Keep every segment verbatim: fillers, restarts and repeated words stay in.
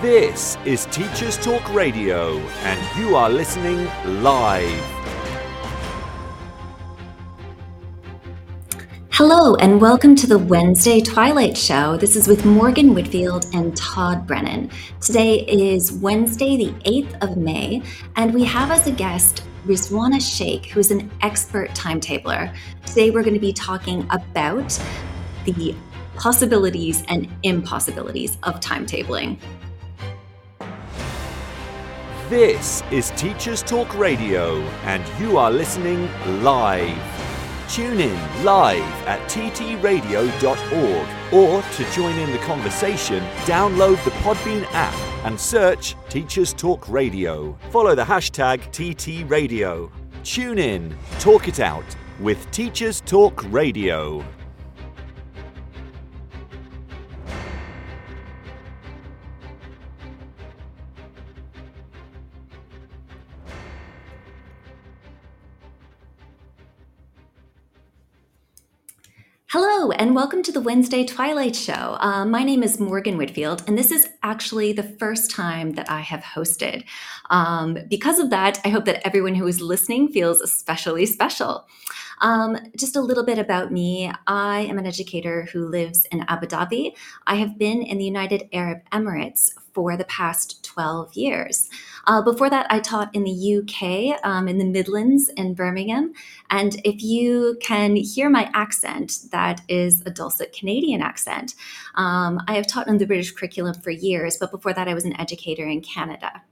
This is Teachers Talk Radio, and you are listening live. Hello, and welcome to the Wednesday Twilight Show. This is with Morgan Whitfield and Todd Brennan. Today is Wednesday, the eighth of May, and we have as a guest Rizwana Sheikh, who is an expert timetabler. Today we're going to be talking about the possibilities and impossibilities of timetabling. This is Teachers Talk Radio, and you are listening live. Tune in live at t t radio dot org, or to join in the conversation, download the Podbean app and search Teachers Talk Radio. Follow the hashtag T T Radio. Tune in, talk it out with Teachers Talk Radio. Hello, and welcome to the Wednesday Twilight Show. Uh, my name is Morgan Whitfield, and this is actually the first time that I have hosted. Um, because of that, I hope that everyone who is listening feels especially special. Um, just a little bit about me. I am an educator who lives in Abu Dhabi. I have been in the United Arab Emirates for the past twelve years. Uh, before that, I taught in the U K, um, in the Midlands in Birmingham. And if you can hear my accent, that is a dulcet Canadian accent. Um, I have taught in the British curriculum for years, but before that, I was an educator in Canada.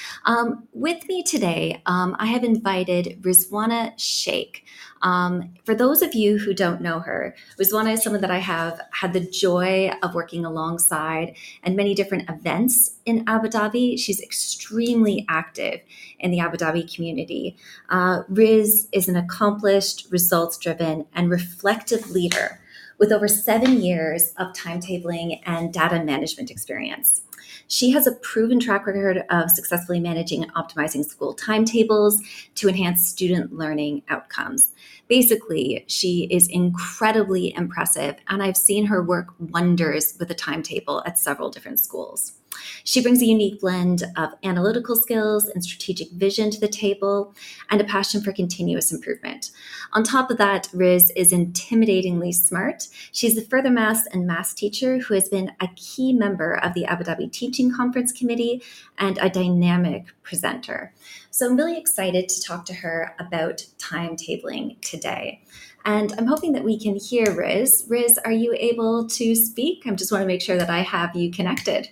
Um, with me today, um, I have invited Rizwana Sheikh. Um, for those of you who don't know her, Rizwana is someone that I have had the joy of working alongside in many different events in Abu Dhabi. She's extremely active in the Abu Dhabi community. Uh, Riz is an accomplished, results-driven, and reflective leader with over seven years of timetabling and data management experience. She has a proven track record of successfully managing and optimizing school timetables to enhance student learning outcomes. Basically, she is incredibly impressive, and I've seen her work wonders with a timetable at several different schools. She brings a unique blend of analytical skills and strategic vision to the table, and a passion for continuous improvement. On top of that, Riz is intimidatingly smart. She's a further maths and maths teacher who has been a key member of the Abu Dhabi Teaching Conference Committee and a dynamic presenter. So I'm really excited to talk to her about timetabling today. And I'm hoping that we can hear Riz. Riz, are you able to speak? I just want to make sure that I have you connected.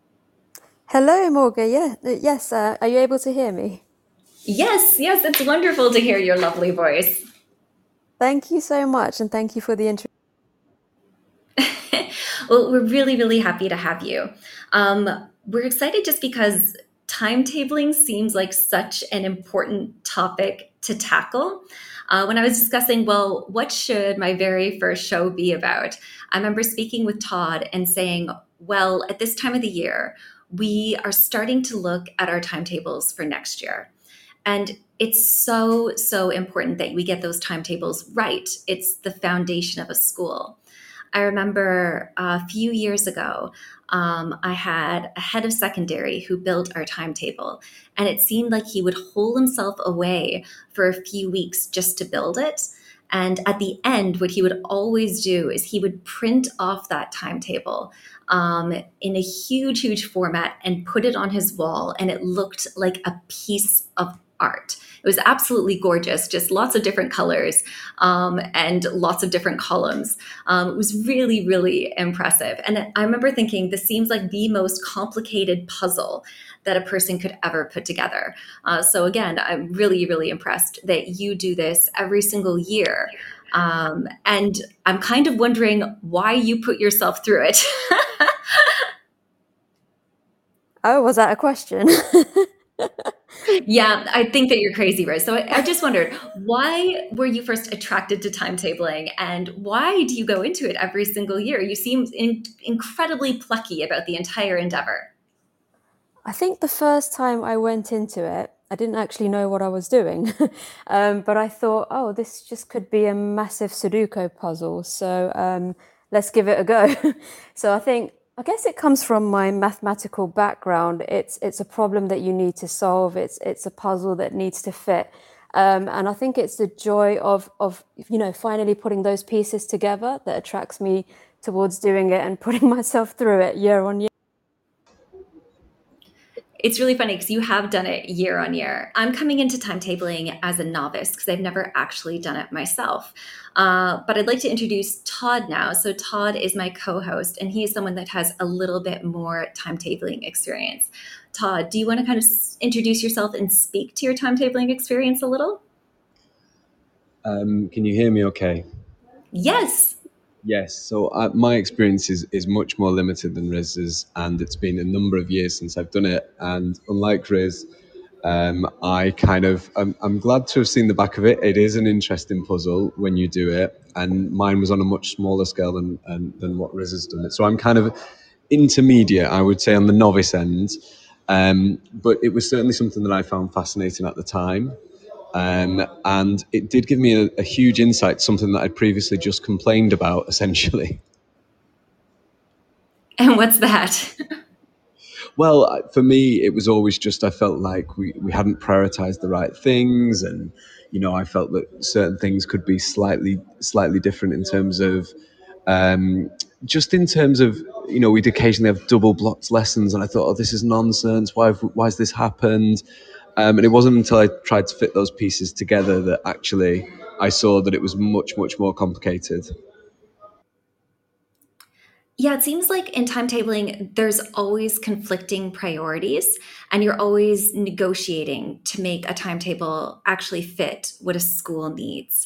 Hello, Morgan. Yeah, yes. Uh, are you able to hear me? Yes, yes. It's wonderful to hear your lovely voice. Thank you so much, and thank you for the intro. Well, we're really, really happy to have you. Um, we're excited just because timetabling seems like such an important topic to tackle. Uh, when I was discussing, well, what should my very first show be about? I remember speaking with Todd and saying, well, at this time of the year, we are starting to look at our timetables for next year. And it's so, so important that we get those timetables right. It's the foundation of a school. I remember a few years ago, um, I had a head of secondary who built our timetable, and it seemed like he would hole himself away for a few weeks just to build it. And at the end, what he would always do is he would print off that timetable um, in a huge, huge format and put it on his wall, and it looked like a piece of art. It was absolutely gorgeous, just lots of different colors um, and lots of different columns. Um, it was really, really impressive. And I remember thinking, this seems like the most complicated puzzle that a person could ever put together. Uh, so again, I'm really, really impressed that you do this every single year. Um, and I'm kind of wondering why you put yourself through it. Oh, was that a question? Yeah, I think that you're crazy, Riz. So I, I just wondered, why were you first attracted to timetabling, and why do you go into it every single year? You seem in, incredibly plucky about the entire endeavor. I think the first time I went into it, I didn't actually know what I was doing, um, but I thought, oh, this just could be a massive Sudoku puzzle. So um, let's give it a go. So I think I guess it comes from my mathematical background. It's it's a problem that you need to solve. It's it's a puzzle that needs to fit. Um, and I think it's the joy of of you know finally putting those pieces together that attracts me towards doing it and putting myself through it year on year. It's really funny because you have done it year on year. I'm coming into timetabling as a novice because I've never actually done it myself. Uh, but I'd like to introduce Todd now. So Todd is my co-host, and he is someone that has a little bit more timetabling experience. Todd, do you want to kind of s- introduce yourself and speak to your timetabling experience a little? Um, can you hear me okay? Yes. Yes. So uh, my experience is, is much more limited than Riz's, and it's been a number of years since I've done it. And unlike Riz, um, I kind of, I'm, I'm glad to have seen the back of it. It is an interesting puzzle when you do it. And mine was on a much smaller scale than, and, than what Riz has done it. So I'm kind of intermediate, I would say, on the novice end. Um, but it was certainly something that I found fascinating at the time. Um, and it did give me a, a huge insight, something that I'd previously just complained about, essentially. And what's that? Well, for me, it was always just I felt like we, we hadn't prioritized the right things, and you know, I felt that certain things could be slightly slightly different in terms of um, just in terms of you know, we'd occasionally have double blocked lessons, and I thought, oh, this is nonsense. Why have, why has this happened? Um, and it wasn't until I tried to fit those pieces together that actually I saw that it was much much more complicated. Yeah, it seems like in timetabling, there's always conflicting priorities, and you're always negotiating to make a timetable actually fit what a school needs.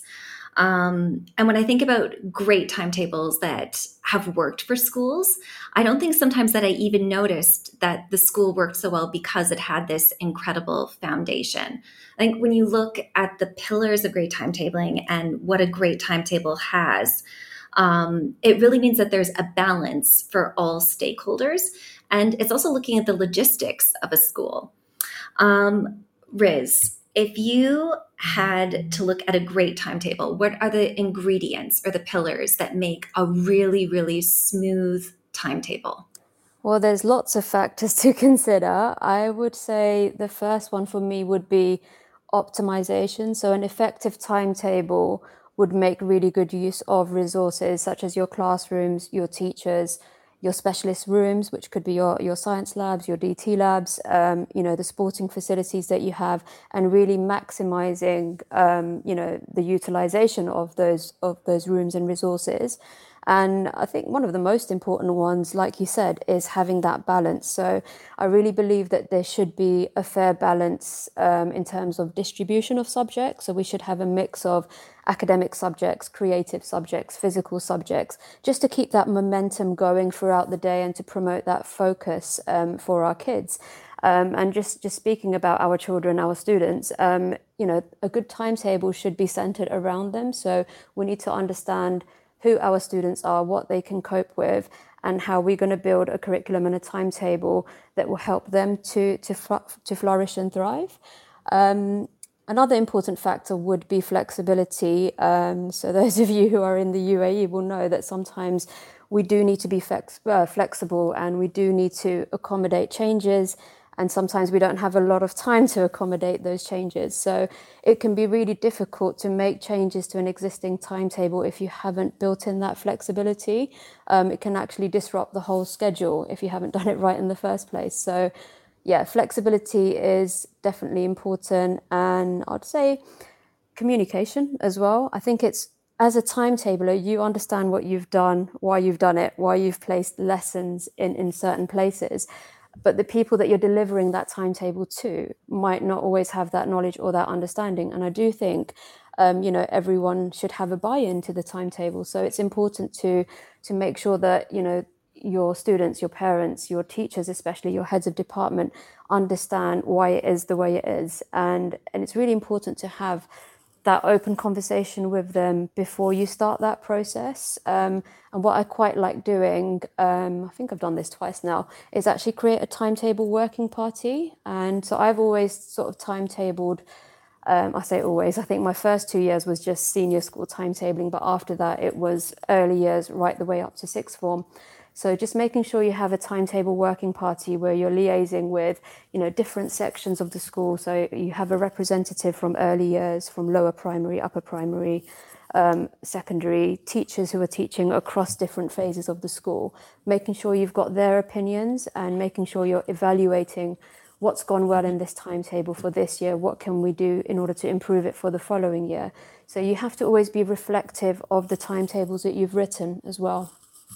Um, and when I think about great timetables that have worked for schools, I don't think sometimes that I even noticed that the school worked so well because it had this incredible foundation. I think when you look at the pillars of great timetabling and what a great timetable has, um, it really means that there's a balance for all stakeholders. And it's also looking at the logistics of a school. Um, Riz, if you had to look at a great timetable, what are the ingredients or the pillars that make a really, really smooth timetable? Well, there's lots of factors to consider. I would say the first one for me would be optimization. So, an effective timetable would make really good use of resources such as your classrooms, your teachers, your specialist rooms, which could be your, your science labs, your D T labs, um, you know, the sporting facilities that you have, and really maximizing, um, you know, the utilization of those of those rooms and resources. And I think one of the most important ones, like you said, is having that balance. So I really believe that there should be a fair balance um, in terms of distribution of subjects. So we should have a mix of academic subjects, creative subjects, physical subjects, just to keep that momentum going throughout the day and to promote that focus um, for our kids. Um, and just, just speaking about our children, our students, um, you know, a good timetable should be centered around them. So we need to understand who our students are, what they can cope with, and how we're going to build a curriculum and a timetable that will help them to to, to flourish and thrive. Um, another important factor would be flexibility. Um, so those of you who are in the U A E will know that sometimes we do need to be flex- uh, flexible, and we do need to accommodate changes. And sometimes we don't have a lot of time to accommodate those changes. So it can be really difficult to make changes to an existing timetable if you haven't built in that flexibility. Um, it can actually disrupt the whole schedule if you haven't done it right in the first place. So yeah, flexibility is definitely important. And I'd say communication as well. I think it's, as a timetabler, you understand what you've done, why you've done it, why you've placed lessons in, in certain places. But the people that you're delivering that timetable to might not always have that knowledge or that understanding. And I do think, um, you know, everyone should have a buy-in to the timetable. So it's important to to make sure that, you know, your students, your parents, your teachers, especially your heads of department, understand why it is the way it is. And and it's really important to have that open conversation with them before you start that process. Um, and what I quite like doing, um, I think I've done this twice now, is actually create a timetable working party. And so I've always sort of timetabled, um, I say always, I think my first two years was just senior school timetabling, but after that it was early years right the way up to sixth form. So just making sure you have a timetable working party where you're liaising with, you know, different sections of the school. So you have a representative from early years, from lower primary, upper primary, um, secondary, teachers who are teaching across different phases of the school, making sure you've got their opinions and making sure you're evaluating what's gone well in this timetable for this year, what can we do in order to improve it for the following year. So you have to always be reflective of the timetables that you've written as well.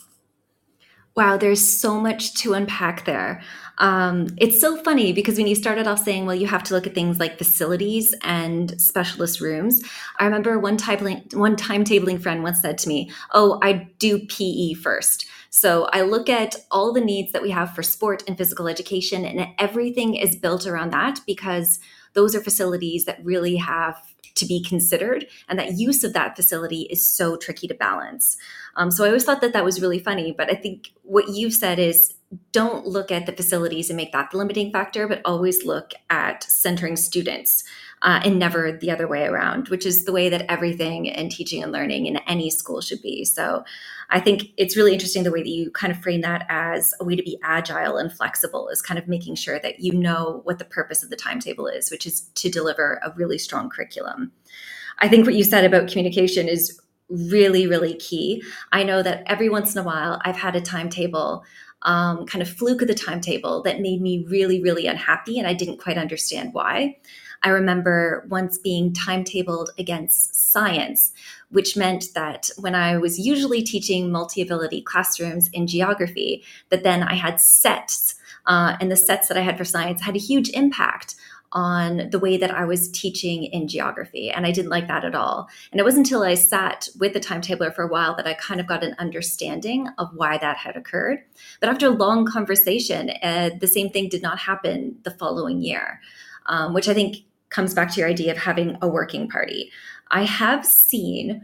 Wow, there's so much to unpack there. Um, it's so funny because when you started off saying, well, you have to look at things like facilities and specialist rooms. I remember one, tabling, one timetabling friend once said to me, oh, I do P E first. So I look at all the needs that we have for sport and physical education, and everything is built around that because those are facilities that really have to be considered, and that use of that facility is so tricky to balance. Um, so I always thought that that was really funny, but I think what you've said is don't look at the facilities and make that the limiting factor, but always look at centering students uh, and never the other way around, which is the way that everything in teaching and learning in any school should be. So I think it's really interesting the way that you kind of frame that as a way to be agile and flexible, is kind of making sure that you know what the purpose of the timetable is, which is to deliver a really strong curriculum. I think what you said about communication is really, really key. I know that every once in a while I've had a timetable, um, kind of fluke of the timetable that made me really, really unhappy, and I didn't quite understand why. I remember once being timetabled against science, which meant that when I was usually teaching multi-ability classrooms in geography, that then I had sets, uh, and the sets that I had for science had a huge impact on the way that I was teaching in geography. And I didn't like that at all. And it wasn't until I sat with the timetabler for a while that I kind of got an understanding of why that had occurred. But after a long conversation, uh, the same thing did not happen the following year, um, which I think comes back to your idea of having a working party. I have seen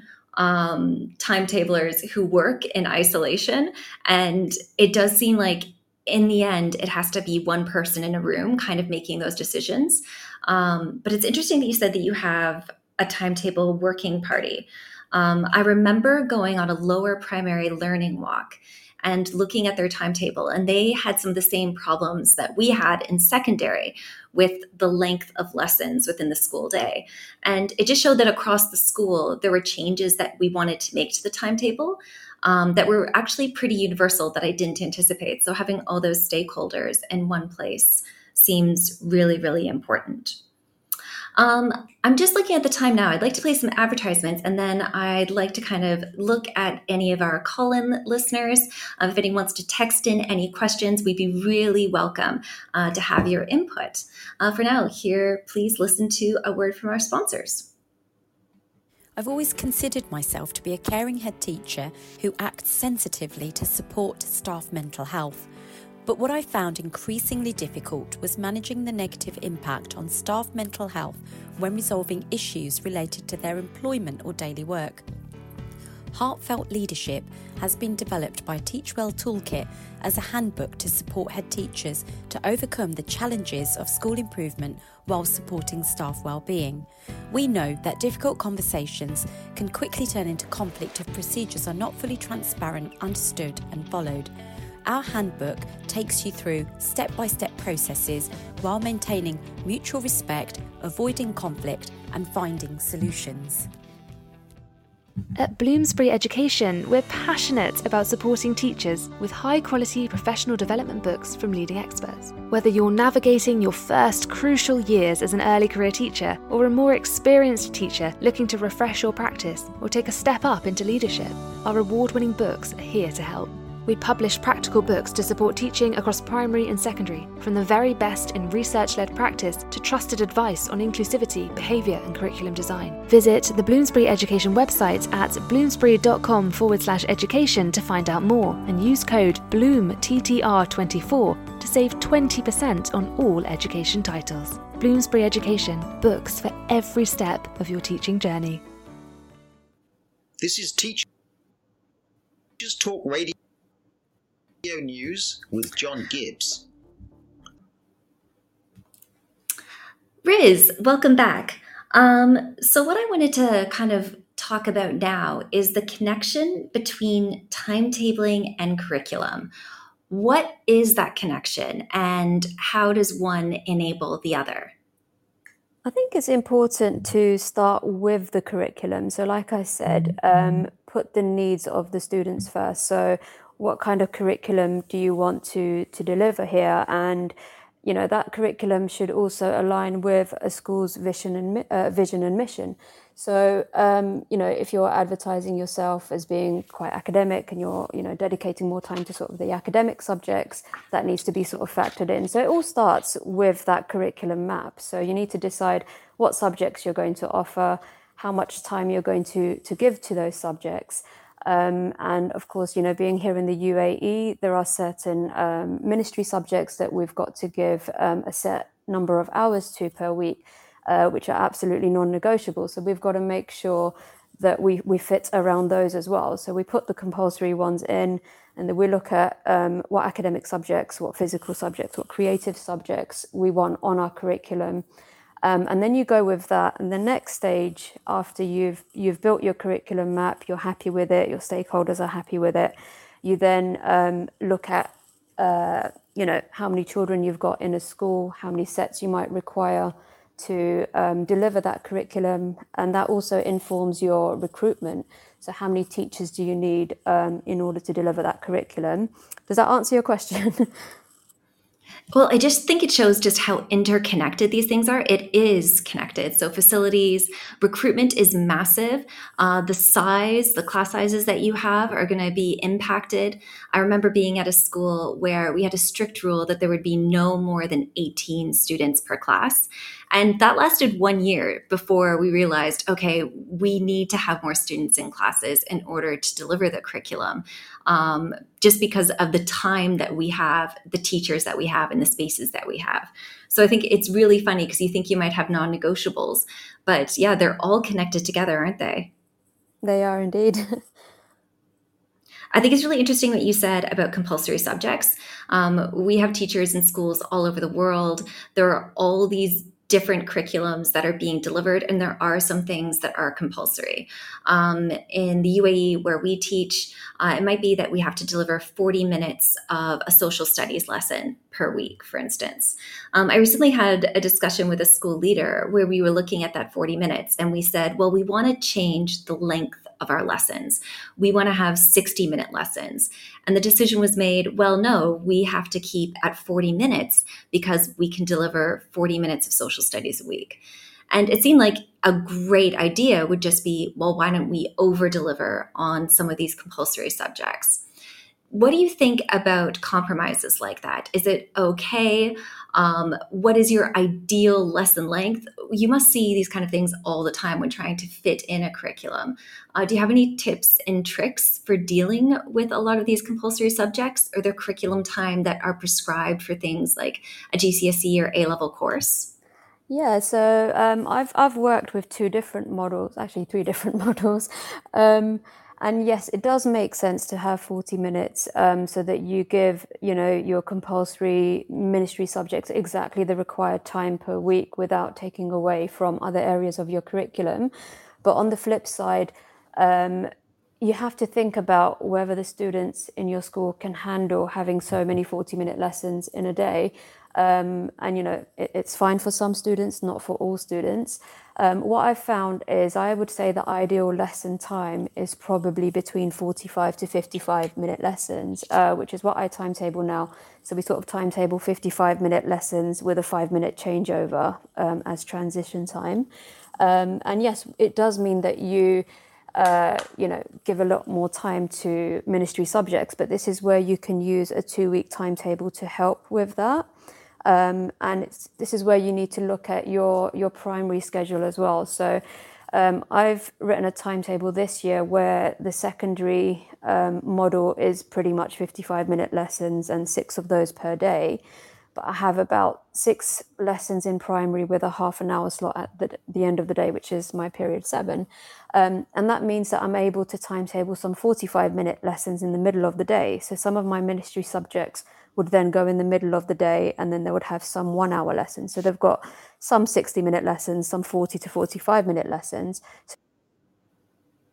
um, timetablers who work in isolation, and it does seem like in the end, it has to be one person in a room kind of making those decisions. Um, but it's interesting that you said that you have a timetable working party. Um, I remember going on a lower primary learning walk and looking at their timetable, and they had some of the same problems that we had in secondary with the length of lessons within the school day. And it just showed that across the school, there were changes that we wanted to make to the timetable Um, that were actually pretty universal that I didn't anticipate. So having all those stakeholders in one place seems really, really important. Um, I'm just looking at the time now. I'd like to play some advertisements, and then I'd like to kind of look at any of our call-in listeners. Um, if anyone wants to text in any questions, we'd be really welcome uh, to have your input. Uh, for now, here, please listen to a word from our sponsors. I've always considered myself to be a caring head teacher who acts sensitively to support staff mental health. But what I found increasingly difficult was managing the negative impact on staff mental health when resolving issues related to their employment or daily work. Heartfelt Leadership has been developed by Teachwell Toolkit as a handbook to support head teachers to overcome the challenges of school improvement while supporting staff well-being. We know that difficult conversations can quickly turn into conflict if procedures are not fully transparent, understood and followed. Our handbook takes you through step-by-step processes while maintaining mutual respect, avoiding conflict and finding solutions. At Bloomsbury Education, we're passionate about supporting teachers with high-quality professional development books from leading experts. Whether you're navigating your first crucial years as an early career teacher or a more experienced teacher looking to refresh your practice or take a step up into leadership, our award-winning books are here to help. We publish practical books to support teaching across primary and secondary, from the very best in research-led practice to trusted advice on inclusivity, behaviour and curriculum design. Visit the Bloomsbury Education website at bloomsbury.com forward slash education to find out more, and use code bloom T T R twenty-four to save twenty percent on all education titles. Bloomsbury Education, books for every step of your teaching journey. This is Teachers Talk Radio News with John Gibbs. Riz, welcome back. Um, so what I wanted to kind of talk about now is the connection between timetabling and curriculum. What is that connection, and how does one enable the other? I think it's important to start with the curriculum. So like I said, um, put the needs of the students first. So what kind of curriculum do you want to, to deliver here? And, you know, that curriculum should also align with a school's vision and, uh, vision and mission. So, um, you know, if you're advertising yourself as being quite academic and you're, you know, dedicating more time to sort of the academic subjects, that needs to be sort of factored in. So it all starts with that curriculum map. So you need to decide what subjects you're going to offer, how much time you're going to, to give to those subjects. Um, and of course, you know, being here in the U A E, there are certain um, ministry subjects that we've got to give um, a set number of hours to per week. Uh, which are absolutely non-negotiable. So we've got to make sure that we, we fit around those as well. So we put the compulsory ones in, and then we look at um, what academic subjects, what physical subjects, what creative subjects we want on our curriculum. Um, and then you go with that. And the next stage, after you've you've built your curriculum map, you're happy with it, your stakeholders are happy with it, you then um, look at uh, you know, how many children you've got in a school, how many sets you might require to um, deliver that curriculum, and that also informs your recruitment. So how many teachers do you need um, in order to deliver that curriculum? Does that answer your question? Well, I just think it shows just how interconnected these things are. It is connected. So facilities, recruitment is massive. Uh, the size, the class sizes that you have are going to be impacted. I remember being at a school where we had a strict rule that there would be no more than eighteen students per class. And that lasted one year before we realized, okay, we need to have more students in classes in order to deliver the curriculum, um, just because of the time that we have, the teachers that we have, and the spaces that we have. So I think it's really funny because you think you might have non-negotiables, but yeah, they're all connected together, aren't they? They are indeed. I think it's really interesting what you said about compulsory subjects. Um, we have teachers in schools all over the world. There are all these different curriculums that are being delivered, and there are some things that are compulsory. Um, in the U A E where we teach, uh, it might be that we have to deliver forty minutes of a social studies lesson per week, for instance. Um, I recently had a discussion with a school leader where we were looking at that forty minutes, and we said, well, we want to change the length of our lessons. We want to have sixty minute lessons. And the decision was made, well, no, we have to keep at forty minutes because we can deliver forty minutes of social studies a week. And it seemed like a great idea would just be, well, why don't we over deliver on some of these compulsory subjects? What do you think about compromises like that? Is it okay? Um, what is your ideal lesson length? You must see these kind of things all the time when trying to fit in a curriculum. Uh, do you have any tips and tricks for dealing with a lot of these compulsory subjects, or their curriculum time that are prescribed for things like a G C S E or A-level course? Yeah, so um, I've I've worked with two different models, actually three different models. Um, And yes, it does make sense to have forty minutes um, so that you give, you know, your compulsory ministry subjects exactly the required time per week without taking away from other areas of your curriculum. But on the flip side, um, you have to think about whether the students in your school can handle having so many forty minute lessons in a day. Um, and, you know, it, it's fine for some students, not for all students. Um, what I've found is I would say the ideal lesson time is probably between forty-five to fifty-five minute lessons, uh, which is what I timetable now. So we sort of timetable fifty-five minute lessons with a five minute changeover um, as transition time. Um, and yes, it does mean that you, uh, you know, give a lot more time to ministry subjects, but this is where you can use a two week timetable to help with that. Um, and it's, this is where you need to look at your, your primary schedule as well. So um, I've written a timetable this year where the secondary um, model is pretty much fifty-five minute lessons and six of those per day. But I have about six lessons in primary with a half an hour slot at the, the end of the day, which is my period seven. Um, and that means that I'm able to timetable some forty-five minute lessons in the middle of the day. So some of my ministry subjects would then go in the middle of the day, and then they would have some one hour lessons. So they've got some sixty minute lessons, some forty to forty-five minute lessons.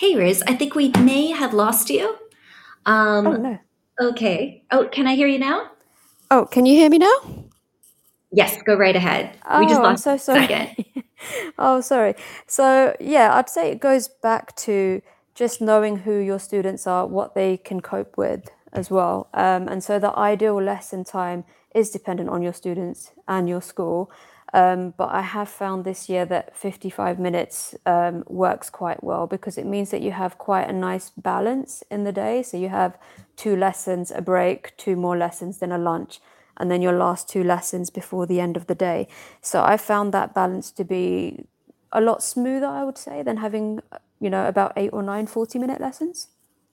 Hey, Riz, I think we may have lost you. Um, Oh, no. okay. Oh, can I hear you now? Oh, can you hear me now? Yes, go right ahead. We just Oh, I'm lost so you for a second. sorry. Oh, sorry. So, yeah, I'd say it goes back to just knowing who your students are, what they can cope with as well. Um, and so the ideal lesson time is dependent on your students and your school. Um, but I have found this year that fifty-five minutes um, works quite well because it means that you have quite a nice balance in the day. So you have two lessons, a break, two more lessons, then a lunch, and then your last two lessons before the end of the day. So I found that balance to be a lot smoother, I would say, than having, you know, about eight or nine forty-minute lessons.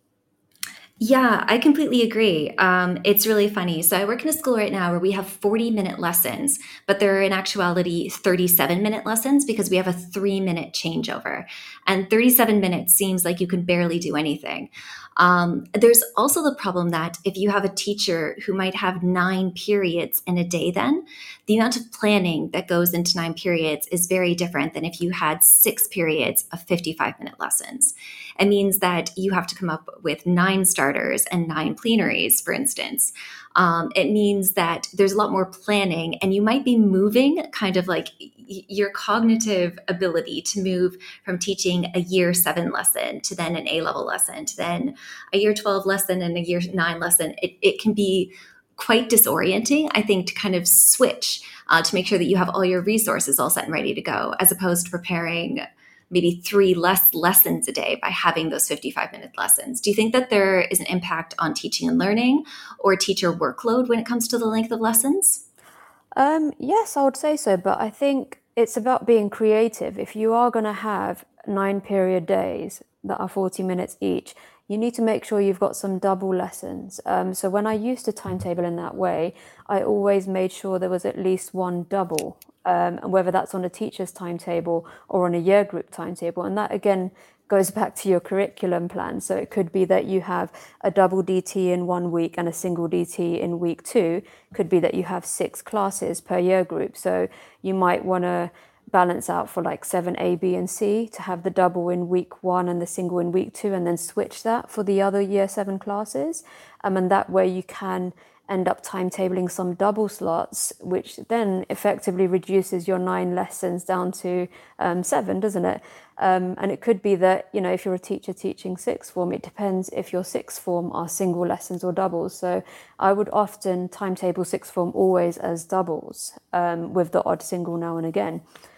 Yeah, I completely agree. Um, it's really funny. So I work in a school right now where we have forty minute lessons, but they're in actuality thirty-seven minute lessons because we have a three minute changeover. And thirty-seven minutes seems like you can barely do anything. Um, there's also the problem that if you have a teacher who might have nine periods in a day, then the amount of planning that goes into nine periods is very different than if you had six periods of fifty-five minute lessons. It means that you have to come up with nine starters and nine plenaries, for instance. Um, it means that there's a lot more planning, and you might be moving kind of like y- your cognitive ability to move from teaching a year seven lesson to then an A level lesson to then a year twelve lesson and a year nine lesson. It, it can be quite disorienting, I think, to kind of switch uh, to make sure that you have all your resources all set and ready to go, as opposed to preparing maybe three less lessons a day by having those fifty-five minute lessons. Do you think that there is an impact on teaching and learning or teacher workload when it comes to the length of lessons? Um, yes, I would say so, but I think it's about being creative. If you are going to have nine period days that are forty minutes each, you need to make sure you've got some double lessons. Um, so when I used a timetable in that way, I always made sure there was at least one double, um, and whether that's on a teacher's timetable or on a year group timetable. And that again goes back to your curriculum plan. So it could be that you have a double D T in one week and a single D T in week two. Could be that you have six classes per year group. So you might want to balance out for like seven A, B, and C to have the double in week one and the single in week two, and then switch that for the other year seven classes. Um, and that way you can end up timetabling some double slots, which then effectively reduces your nine lessons down to um, seven, doesn't it? Um, and it could be that, you know, if you're a teacher teaching sixth form, it depends if your sixth form are single lessons or doubles. So I would often timetable sixth form always as doubles, um, with the odd single now and again.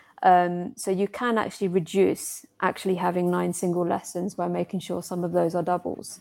Um, so you can actually reduce actually having nine single lessons by making sure some of those are doubles.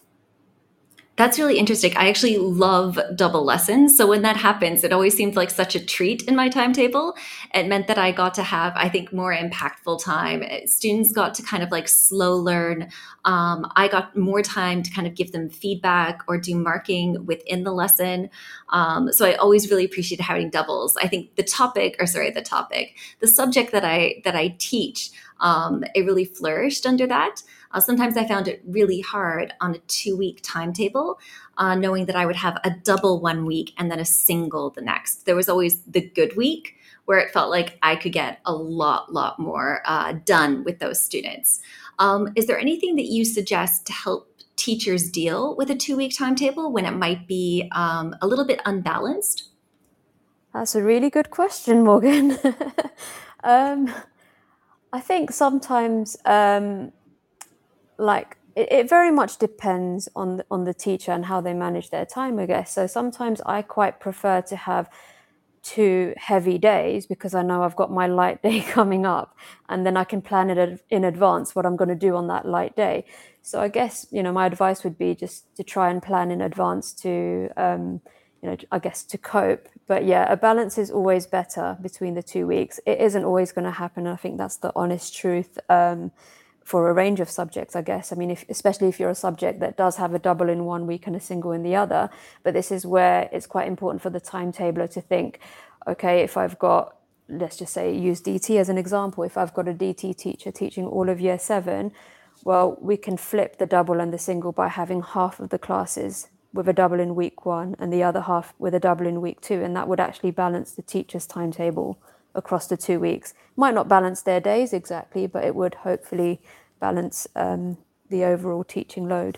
That's really interesting. I actually love double lessons. So when that happens, it always seemed like such a treat in my timetable. It meant that I got to have, I think, more impactful time. Students got to kind of like slow learn. Um, I got more time to kind of give them feedback or do marking within the lesson. Um, so I always really appreciated having doubles. I think the topic, or sorry, the topic, the subject that I that I teach, um, it really flourished under that. Uh, sometimes I found it really hard on a two-week timetable, uh, knowing that I would have a double one week and then a single the next. There was always the good week where it felt like I could get a lot, lot more uh, done with those students. Um, is there anything that you suggest to help teachers deal with a two-week timetable when it might be um, a little bit unbalanced? That's a really good question, Morgan. um, I think sometimes... Um, like it, it very much depends on the, on the teacher and how they manage their time, I guess. So sometimes I quite prefer to have two heavy days because I know I've got my light day coming up, and then I can plan it in advance what I'm going to do on that light day. So I guess, you know, my advice would be just to try and plan in advance to, um, you know, I guess to cope. But yeah, a balance is always better between the two weeks. It isn't always going to happen. I think that's the honest truth. Um, for a range of subjects, I guess. I mean, if, especially if you're a subject that does have a double in one week and a single in the other. But this is where it's quite important for the timetabler to think, okay, if I've got, let's just say, use D T as an example. If I've got a D T teacher teaching all of year seven, well, we can flip the double and the single by having half of the classes with a double in week one and the other half with a double in week two. And that would actually balance the teacher's timetable across the two weeks. Might not balance their days exactly, but it would hopefully balance um, the overall teaching load.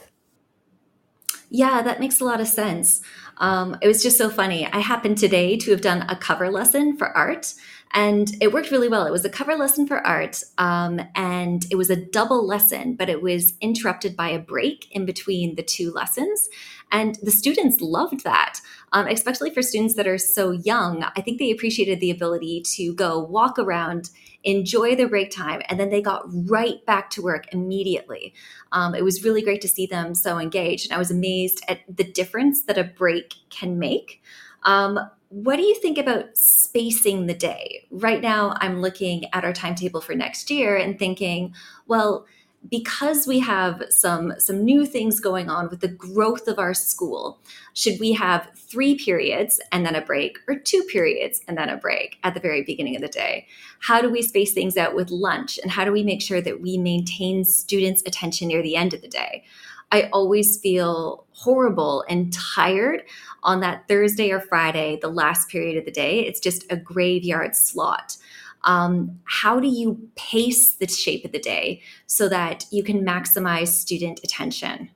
Yeah, that makes a lot of sense. Um, it was just so funny. I happened today to have done a cover lesson for art, and it worked really well. It was a cover lesson for art, um, and it was a double lesson, but it was interrupted by a break in between the two lessons. And the students loved that, um, especially for students that are so young. I think they appreciated the ability to go walk around, enjoy their break time, and then they got right back to work immediately. Um, it was really great to see them so engaged, and I was amazed at the difference that a break can make. Um, what do you think about spacing the day? Right now, I'm looking at our timetable for next year and thinking, well, because we have some some new things going on with the growth of our school, should we have three periods and then a break, or two periods and then a break at the very beginning of the day? How do we space things out with lunch, and how do we make sure that we maintain students' attention near the end of the day? I always feel horrible and tired on that Thursday or Friday, the last period of the day. It's just a graveyard slot. Um, how do you pace the shape of the day so that you can maximize student attention?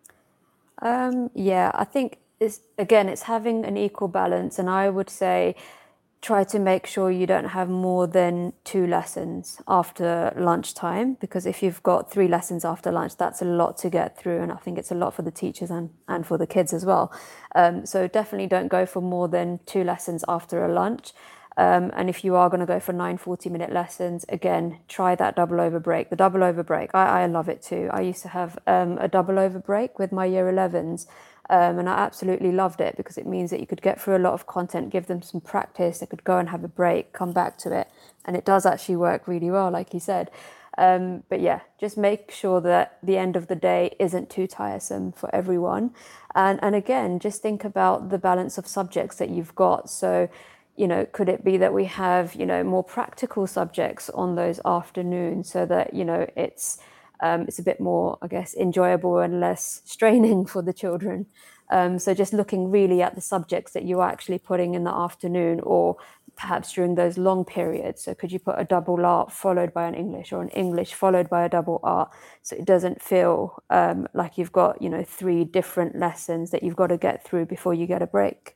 Um, yeah, I think it's, again, it's having an equal balance. And I would say try to make sure you don't have more than two lessons after lunchtime, because if you've got three lessons after lunch, that's a lot to get through. And I think it's a lot for the teachers and, and for the kids as well. Um, so definitely don't go for more than two lessons after a lunch. Um, and if you are going to go for nine forty minute lessons, again, try that double over break. The double over break, I, I love it too. I used to have um, a double over break with my year elevens, um, and I absolutely loved it because it means that you could get through a lot of content, give them some practice, they could go and have a break, come back to it. And it does actually work really well, like you said. Um, but yeah, just make sure that the end of the day isn't too tiresome for everyone. And, and again, just think about the balance of subjects that you've got. So, you know, could it be that we have, you know, more practical subjects on those afternoons so that, you know, it's um, it's a bit more, I guess, enjoyable and less straining for the children. Um, so just looking really at the subjects that you're actually putting in the afternoon, or perhaps during those long periods. So could you put a double art followed by an English, or an English followed by a double art? So it doesn't feel um, like you've got, you know, three different lessons that you've got to get through before you get a break.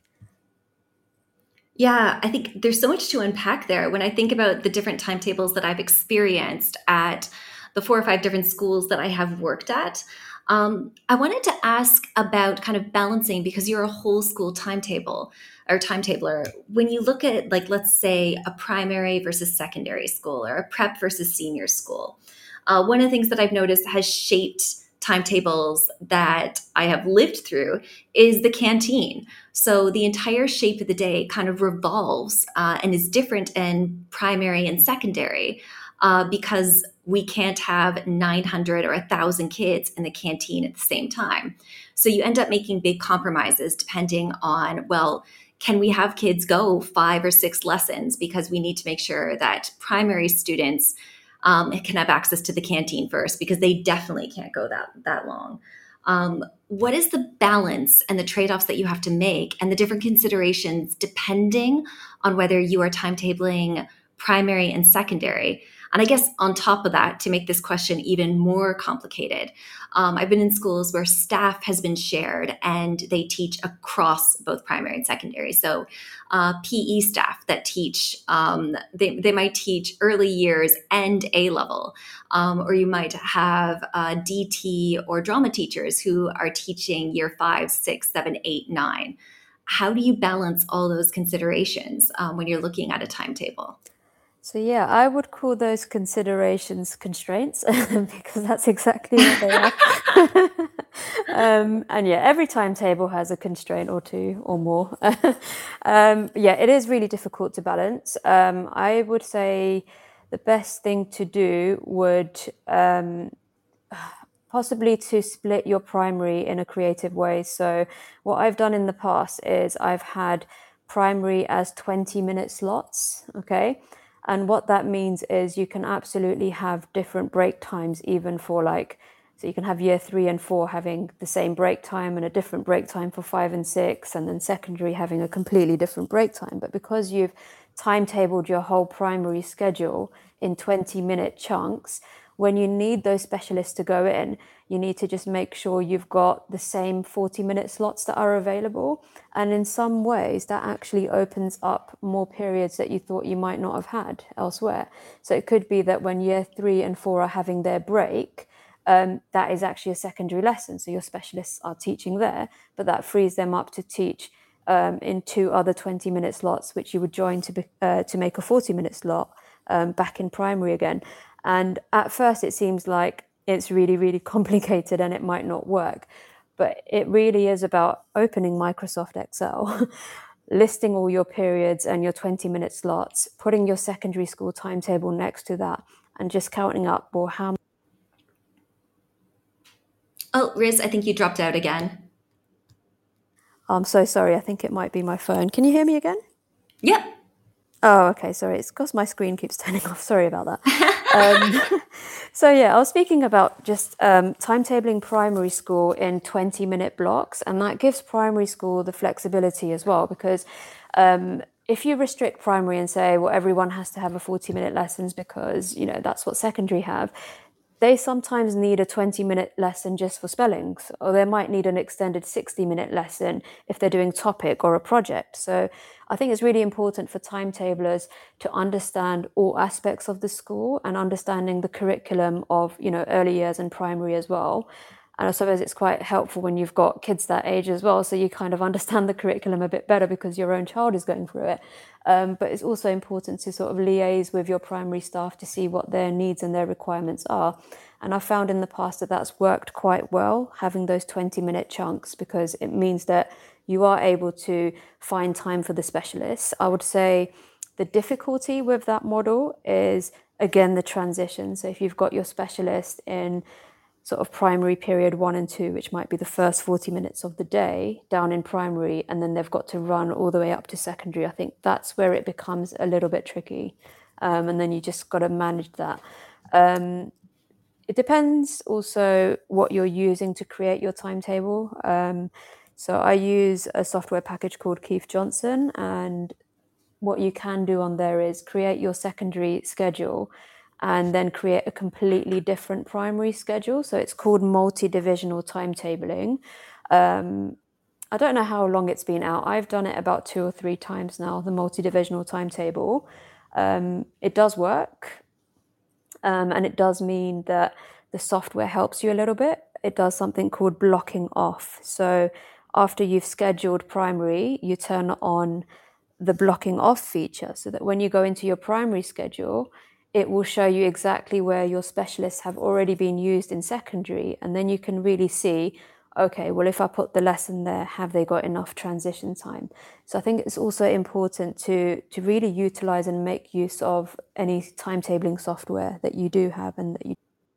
Yeah, I think there's so much to unpack there. When I think about the different timetables that I've experienced at the four or five different schools that I have worked at, um, I wanted to ask about kind of balancing, because you're a whole school timetable or timetabler. When you look at, like, let's say a primary versus secondary school, or a prep versus senior school, uh, one of the things that I've noticed has shaped timetables that I have lived through is the canteen. So the entire shape of the day kind of revolves uh, and is different in primary and secondary uh, because we can't have nine hundred or one thousand kids in the canteen at the same time. So you end up making big compromises depending on, well, can we have kids go five or six lessons, because we need to make sure that primary students Um, can have access to the canteen first, because they definitely can't go that that long. Um, what is the balance and the trade-offs that you have to make, and the different considerations depending on whether you are timetabling primary and secondary? And I guess on top of that, to make this question even more complicated, um, I've been in schools where staff has been shared and they teach across both primary and secondary. So uh, P E staff that teach, um, they, they might teach early years and A-level, um, or you might have uh, D T or drama teachers who are teaching year five, six, seven, eight, nine. How do you balance all those considerations um, when you're looking at a timetable? So yeah, I would call those considerations constraints because that's exactly what they are. um, and yeah, every timetable has a constraint or two or more. um, yeah, it is really difficult to balance. Um, I would say the best thing to do would um, possibly to split your primary in a creative way. So what I've done in the past is I've had primary as twenty minute slots, okay? And what that means is you can absolutely have different break times, even for like, so you can have year three and four having the same break time and a different break time for five and six, and then secondary having a completely different break time. But because you've timetabled your whole primary schedule in twenty minute chunks, when you need those specialists to go in, You need to just make sure you've got the same forty minute slots that are available. And in some ways, that actually opens up more periods that you thought you might not have had elsewhere. So it could be that when year three and four are having their break, um, that is actually a secondary lesson. So your specialists are teaching there, but that frees them up to teach um, in two other twenty minute slots, which you would join to, be, uh, to make a forty minute slot um, back in primary again. And at first, it seems like it's really, really complicated and it might not work. But it really is about opening Microsoft Excel, listing all your periods and your twenty minute slots, putting your secondary school timetable next to that, and just counting up, well, how. Oh, Riz, I think you dropped out again. I'm so sorry. I think it might be my phone. Can you hear me again? Yep. Oh, okay. Sorry. It's because my screen keeps turning off. Sorry about that. um, so yeah, I was speaking about just um, timetabling primary school in twenty minute blocks, and that gives primary school the flexibility as well, because um, if you restrict primary and say, well, everyone has to have a forty minute lessons because, you know, that's what secondary have, they sometimes need a twenty minute lesson just for spellings, or they might need an extended sixty minute lesson if they're doing topic or a project. So I think it's really important for timetablers to understand all aspects of the school and understanding the curriculum of, you know, early years and primary as well. And I suppose it's quite helpful when you've got kids that age as well, so you kind of understand the curriculum a bit better because your own child is going through it. Um, but it's also important to sort of liaise with your primary staff to see what their needs and their requirements are. And I've found in the past that that's worked quite well, having those twenty minute chunks, because it means that you are able to find time for the specialists. I would say the difficulty with that model is, again, the transition. So if you've got your specialist in sort of primary period one and two, which might be the first forty minutes of the day down in primary, and then they've got to run all the way up to secondary, I think that's where it becomes a little bit tricky. Um, and then you just got to manage that. Um, it depends also what you're using to create your timetable. Um, so I use a software package called Keith Johnson, and what you can do on there is create your secondary schedule and then create a completely different primary schedule. So it's called multi-divisional timetabling. Um, I don't know how long it's been out. I've done it about two or three times now, the multi-divisional timetable. Um, it does work. Um, and it does mean that the software helps you a little bit. It does something called blocking off. So after you've scheduled primary, you turn on the blocking off feature so that when you go into your primary schedule, it will show you exactly where your specialists have already been used in secondary. And then you can really see, okay, well, if I put the lesson there, have they got enough transition time? So I think it's also important to, to really utilize and make use of any timetabling software that you do have and that you.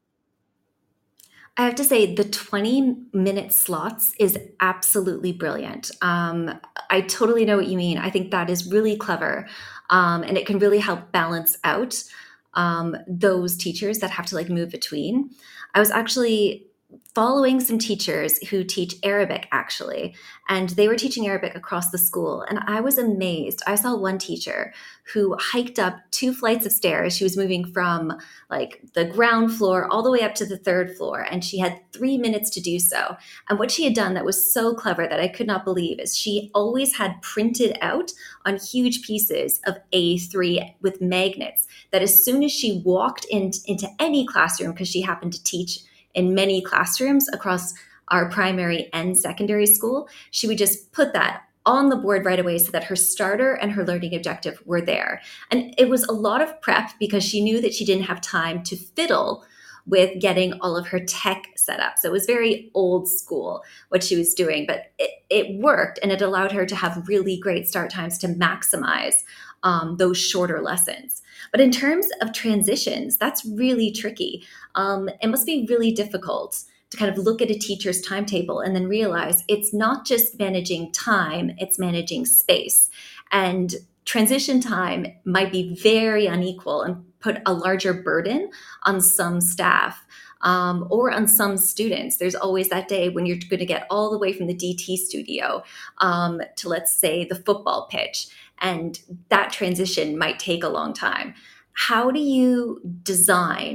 I have to say the twenty minute slots is absolutely brilliant. Um, I totally know what you mean. I think that is really clever. Um, and it can really help balance out um, those teachers that have to like move between. I was actually following some teachers who teach Arabic actually, and they were teaching Arabic across the school. And I was amazed. I saw one teacher who hiked up two flights of stairs. She was moving from like the ground floor all the way up to the third floor, and she had three minutes to do so. And what she had done that was so clever that I could not believe is she always had printed out on huge pieces of A three with magnets that as soon as she walked in, into any classroom, because she happened to teach in many classrooms across our primary and secondary school, she would just put that on the board right away so that her starter and her learning objective were there. And it was a lot of prep because she knew that she didn't have time to fiddle with getting all of her tech set up. So it was very old school what she was doing, but it, it worked, and it allowed her to have really great start times to maximize um, those shorter lessons. But in terms of transitions, that's really tricky. Um, it must be really difficult to kind of look at a teacher's timetable and then realize it's not just managing time, it's managing space. And transition time might be very unequal and put a larger burden on some staff um, or on some students. There's always that day when you're going to get all the way from the D T studio um, to, let's say, the football pitch. And that transition might take a long time. How do you design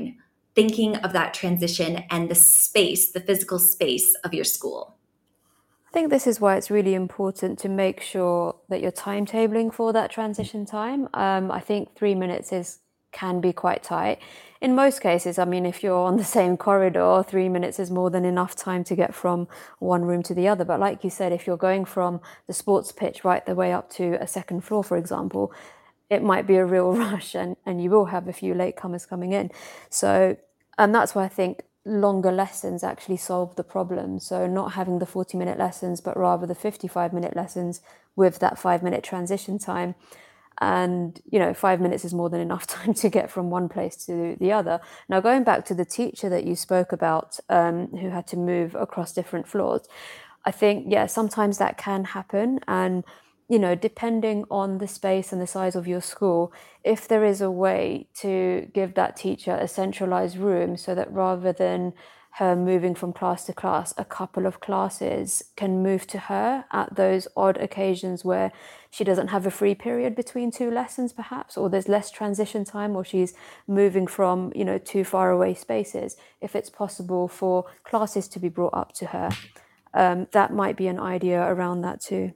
thinking of that transition and the space, the physical space of your school? I think this is why it's really important to make sure that you're timetabling for that transition time. Um, I think three minutes is can be quite tight. In most cases, I mean, if you're on the same corridor, three minutes is more than enough time to get from one room to the other. But like you said, if you're going from the sports pitch right the way up to a second floor, for example, it might be a real rush, and, and you will have a few latecomers coming in. So, and that's why I think longer lessons actually solve the problem. So not having the forty minute lessons, but rather the fifty-five minute lessons with that five minute transition time. And, you know, five minutes is more than enough time to get from one place to the other. Now, going back to the teacher that you spoke about, um, who had to move across different floors, I think, yeah, sometimes that can happen. And, you know, depending on the space and the size of your school, if there is a way to give that teacher a centralized room so that rather than her moving from class to class, a couple of classes can move to her at those odd occasions where she doesn't have a free period between two lessons perhaps, or there's less transition time, or she's moving from, you know, two far away spaces. If it's possible for classes to be brought up to her, um, that might be an idea around that too.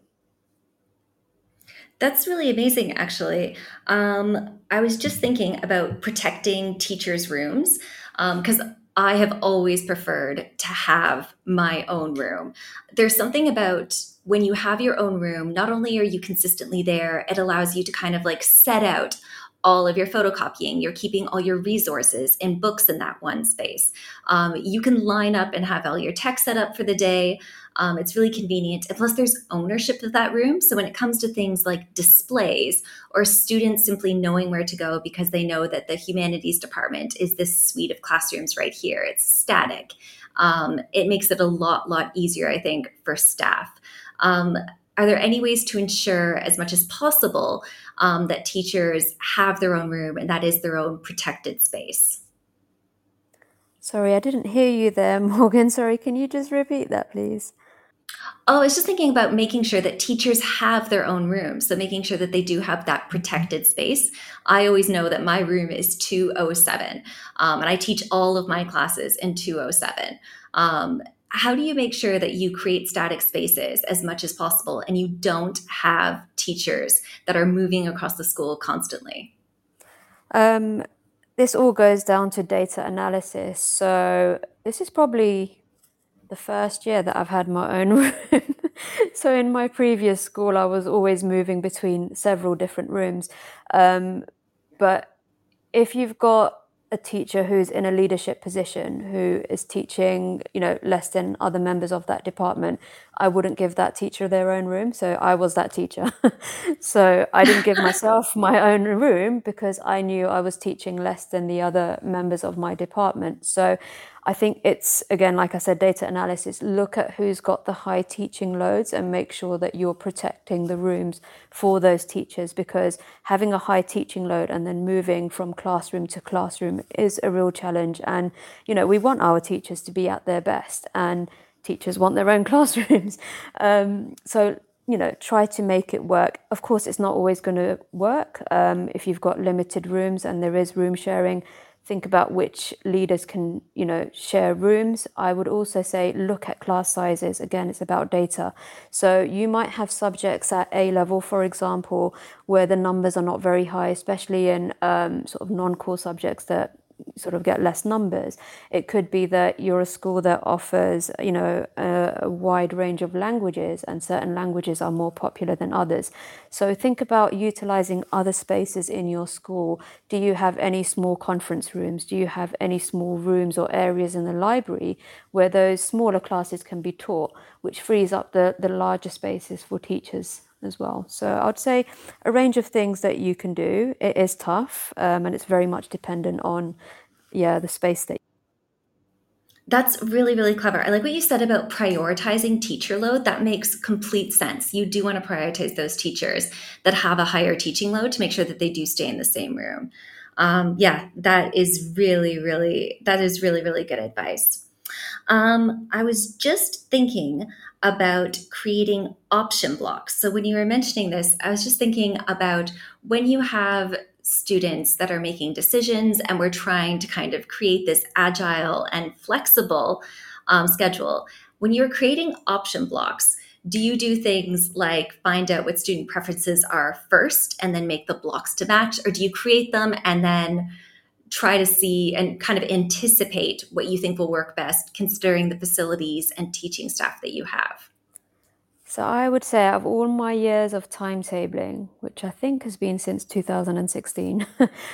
That's really amazing, actually. Um, I was just thinking about protecting teachers' rooms because um, I have always preferred to have my own room. There's something about when you have your own room, not only are you consistently there, it allows you to kind of like set out all of your photocopying. You're keeping all your resources and books in that one space. Um, you can line up and have all your tech set up for the day. Um, it's really convenient. And plus, there's ownership of that room. So when it comes to things like displays or students simply knowing where to go because they know that the humanities department is this suite of classrooms right here, it's static. Um, it makes it a lot, lot easier, I think, for staff. Um, Are there any ways to ensure as much as possible um, that teachers have their own room and that is their own protected space? Sorry, I didn't hear you there, Morgan. Sorry, can you just repeat that, please? Oh, I was just thinking about making sure that teachers have their own room. So making sure that they do have that protected space. I always know that my room is two oh seven, um, and I teach all of my classes in two oh seven. Um, How do you make sure that you create static spaces as much as possible and you don't have teachers that are moving across the school constantly? Um, this all goes down to data analysis. So this is probably the first year that I've had my own room. So in my previous school, I was always moving between several different rooms. Um, but if you've got a teacher who's in a leadership position who is teaching, you know, less than other members of that department, I wouldn't give that teacher their own room. So I was that teacher. So I didn't give myself my own room because I knew I was teaching less than the other members of my department. So I think it's, again, like I said, data analysis. Look at who's got the high teaching loads and make sure that you're protecting the rooms for those teachers, because having a high teaching load and then moving from classroom to classroom is a real challenge. And, you know, we want our teachers to be at their best, and teachers want their own classrooms. Um, so, you know, try to make it work. Of course, it's not always going to work. Um, if you've got limited rooms and there is room sharing, think about which leaders can, you know, share rooms. I would also say look at class sizes. Again, it's about data. So you might have subjects at A level, for example, where the numbers are not very high, especially in um, sort of non-core subjects that sort of get less numbers. It could be that you're a school that offers, you know, a, a wide range of languages, and certain languages are more popular than others. So think about utilizing other spaces in your school. Do you have any small conference rooms? Do you have any small rooms or areas in the library where those smaller classes can be taught, which frees up the, the larger spaces for teachers as well? So I'd say a range of things that you can do. It is tough, um, and it's very much dependent on, yeah, the space that. That's really, really clever. I like what you said about prioritizing teacher load. That makes complete sense. You do want to prioritize those teachers that have a higher teaching load to make sure that they do stay in the same room. Um, yeah, that is really, really, that is really, really good advice. Um, I was just thinking about creating option blocks. So when you were mentioning this, I was just thinking about when you have students that are making decisions, and we're trying to kind of create this agile and flexible um, schedule. When you're creating option blocks, do you do things like find out what student preferences are first and then make the blocks to match? Or do you create them and then try to see and kind of anticipate what you think will work best, considering the facilities and teaching staff that you have? So I would say out of all my years of timetabling, which I think has been since two thousand sixteen,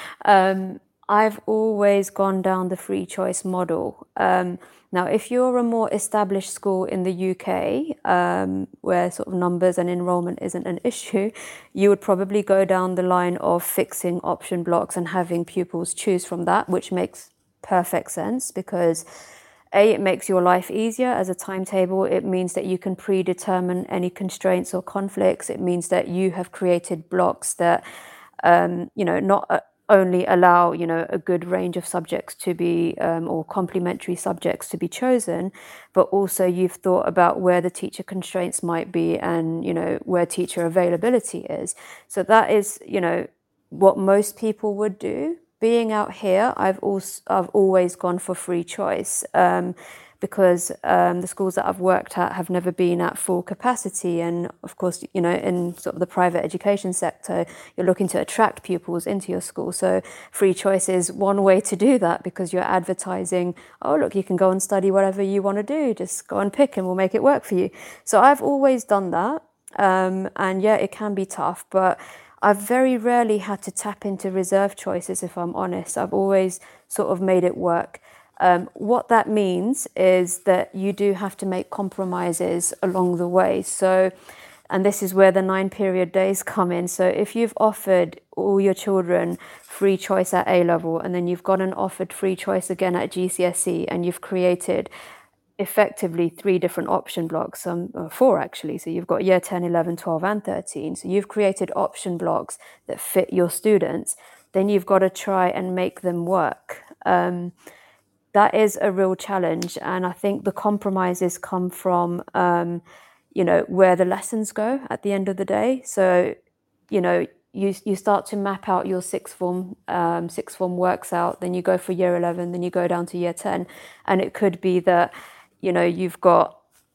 um, I've always gone down the free choice model. Um, now, if you're a more established school in the U K, um, where sort of numbers and enrollment isn't an issue, you would probably go down the line of fixing option blocks and having pupils choose from that, which makes perfect sense because A, it makes your life easier as a timetable. It means that you can predetermine any constraints or conflicts. It means that you have created blocks that, um, you know, not uh, only allow, you know, a good range of subjects to be, um, or complementary subjects to be chosen, but also you've thought about where the teacher constraints might be and, you know, where teacher availability is. So that is, you know, what most people would do. Being out here, I've also I've always gone for free choice um, because um, the schools that I've worked at have never been at full capacity, and of course, you know, in sort of the private education sector, you're looking to attract pupils into your school. So free choice is one way to do that because you're advertising, oh look, you can go and study whatever you want to do, just go and pick, and we'll make it work for you. So I've always done that, um, and yeah, it can be tough, but I've very rarely had to tap into reserve choices, if I'm honest. I've always sort of made it work. Um, what that means is that you do have to make compromises along the way. So, and this is where the nine period days come in. So if you've offered all your children free choice at A level, and then you've got an offered free choice again at G C S E, and you've created effectively three different option blocks, um, or four actually. So you've got year ten, eleven, twelve and thirteen. So you've created option blocks that fit your students. Then you've got to try and make them work. Um, that is a real challenge. And I think the compromises come from, um, you know, where the lessons go at the end of the day. So, you know, you you start to map out your sixth form, um, sixth form works out, then you go for year eleven, then you go down to year ten. And it could be that, you know, you've got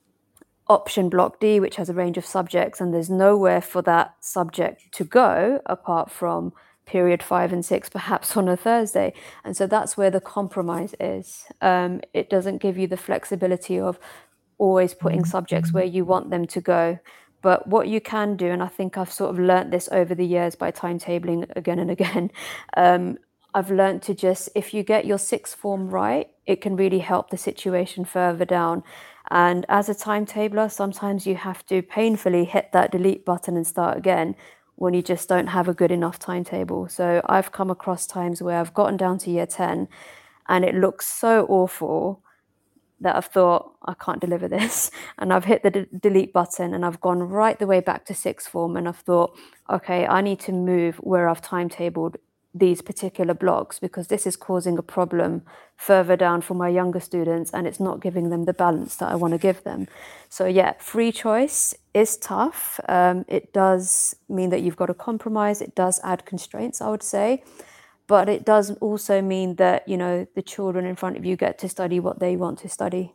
option block D, which has a range of subjects, and there's nowhere for that subject to go apart from period five and six, perhaps on a Thursday. And so that's where the compromise is. Um, it doesn't give you the flexibility of always putting subjects where you want them to go. But what you can do, and I think I've sort of learnt this over the years by timetabling again and again, um, I've learned to just, if you get your sixth form right, it can really help the situation further down. And as a timetabler, sometimes you have to painfully hit that delete button and start again when you just don't have a good enough timetable. So I've come across times where I've gotten down to year ten and it looks so awful that I've thought, I can't deliver this. And I've hit the d- delete button and I've gone right the way back to sixth form and I've thought, okay, I need to move where I've timetabled these particular blocks because this is causing a problem further down for my younger students and it's not giving them the balance that I want to give them. So yeah, free choice is tough. Um, it does mean that you've got to compromise. It does add constraints, I would say. But it does also mean that, you know, the children in front of you get to study what they want to study.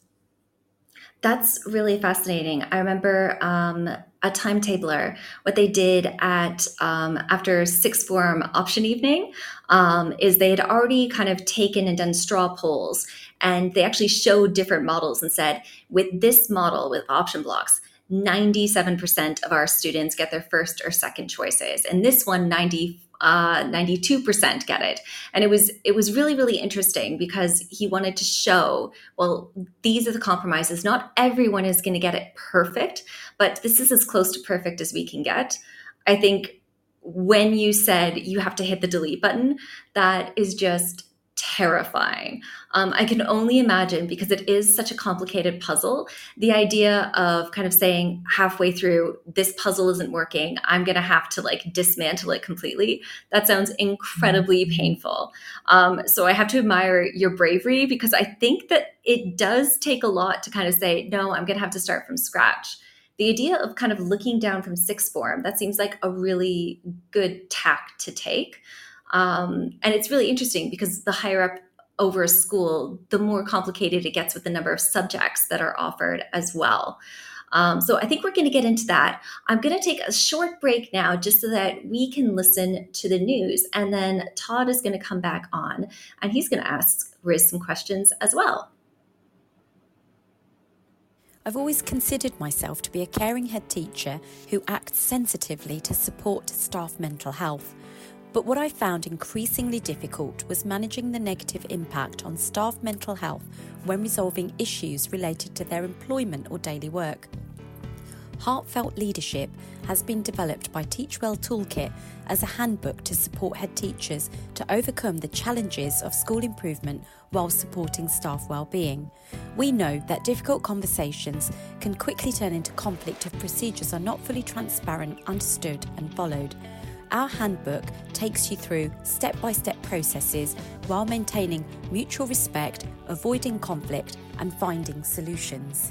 That's really fascinating. I remember um, a timetabler, what they did at um, after sixth form option evening um, is they had already kind of taken and done straw polls, and they actually showed different models and said, with this model with option blocks, ninety-seven percent of our students get their first or second choices. And this one, ninety, uh, ninety-two percent get it. And it was it was really, really interesting because he wanted to show, well, these are the compromises. Not everyone is going to get it perfect, but this is as close to perfect as we can get. I think when you said you have to hit the delete button, that is just terrifying. Um, I can only imagine, because it is such a complicated puzzle, the idea of kind of saying halfway through, this puzzle isn't working, I'm going to have to like dismantle it completely. That sounds incredibly painful. Um, so I have to admire your bravery, because I think that it does take a lot to kind of say, no, I'm going to have to start from scratch. the idea of kind of looking down from sixth form, that seems like a really good tack to take. Um, and it's really interesting because the higher up over a school, the more complicated it gets with the number of subjects that are offered as well. Um, so I think we're going to get into that. I'm going to take a short break now just so that we can listen to the news. And then Todd is going to come back on and he's going to ask Riz some questions as well. I've always considered myself to be a caring head teacher who acts sensitively to support staff mental health. But what I found increasingly difficult was managing the negative impact on staff mental health when resolving issues related to their employment or daily work. Heartfelt Leadership has been developed by Teachwell Toolkit as a handbook to support head teachers to overcome the challenges of school improvement while supporting staff well-being. We know that difficult conversations can quickly turn into conflict if procedures are not fully transparent, understood and followed. Our handbook takes you through step-by-step processes while maintaining mutual respect, avoiding conflict and finding solutions.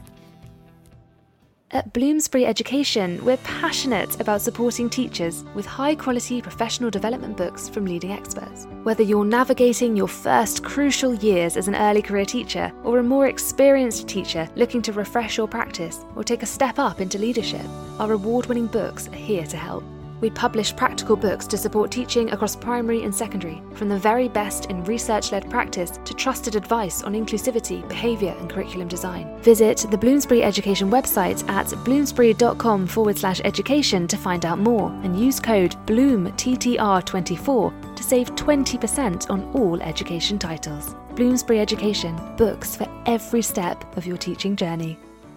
At Bloomsbury Education, we're passionate about supporting teachers with high-quality professional development books from leading experts. Whether you're navigating your first crucial years as an early career teacher or a more experienced teacher looking to refresh your practice or take a step up into leadership, our award-winning books are here to help. We publish practical books to support teaching across primary and secondary, from the very best in research-led practice to trusted advice on inclusivity, behaviour and curriculum design. Visit the Bloomsbury Education website at bloomsbury.com forward slash education to find out more and use code bloom T T R twenty-four to save twenty percent on all education titles. Bloomsbury Education, books for every step of your teaching journey.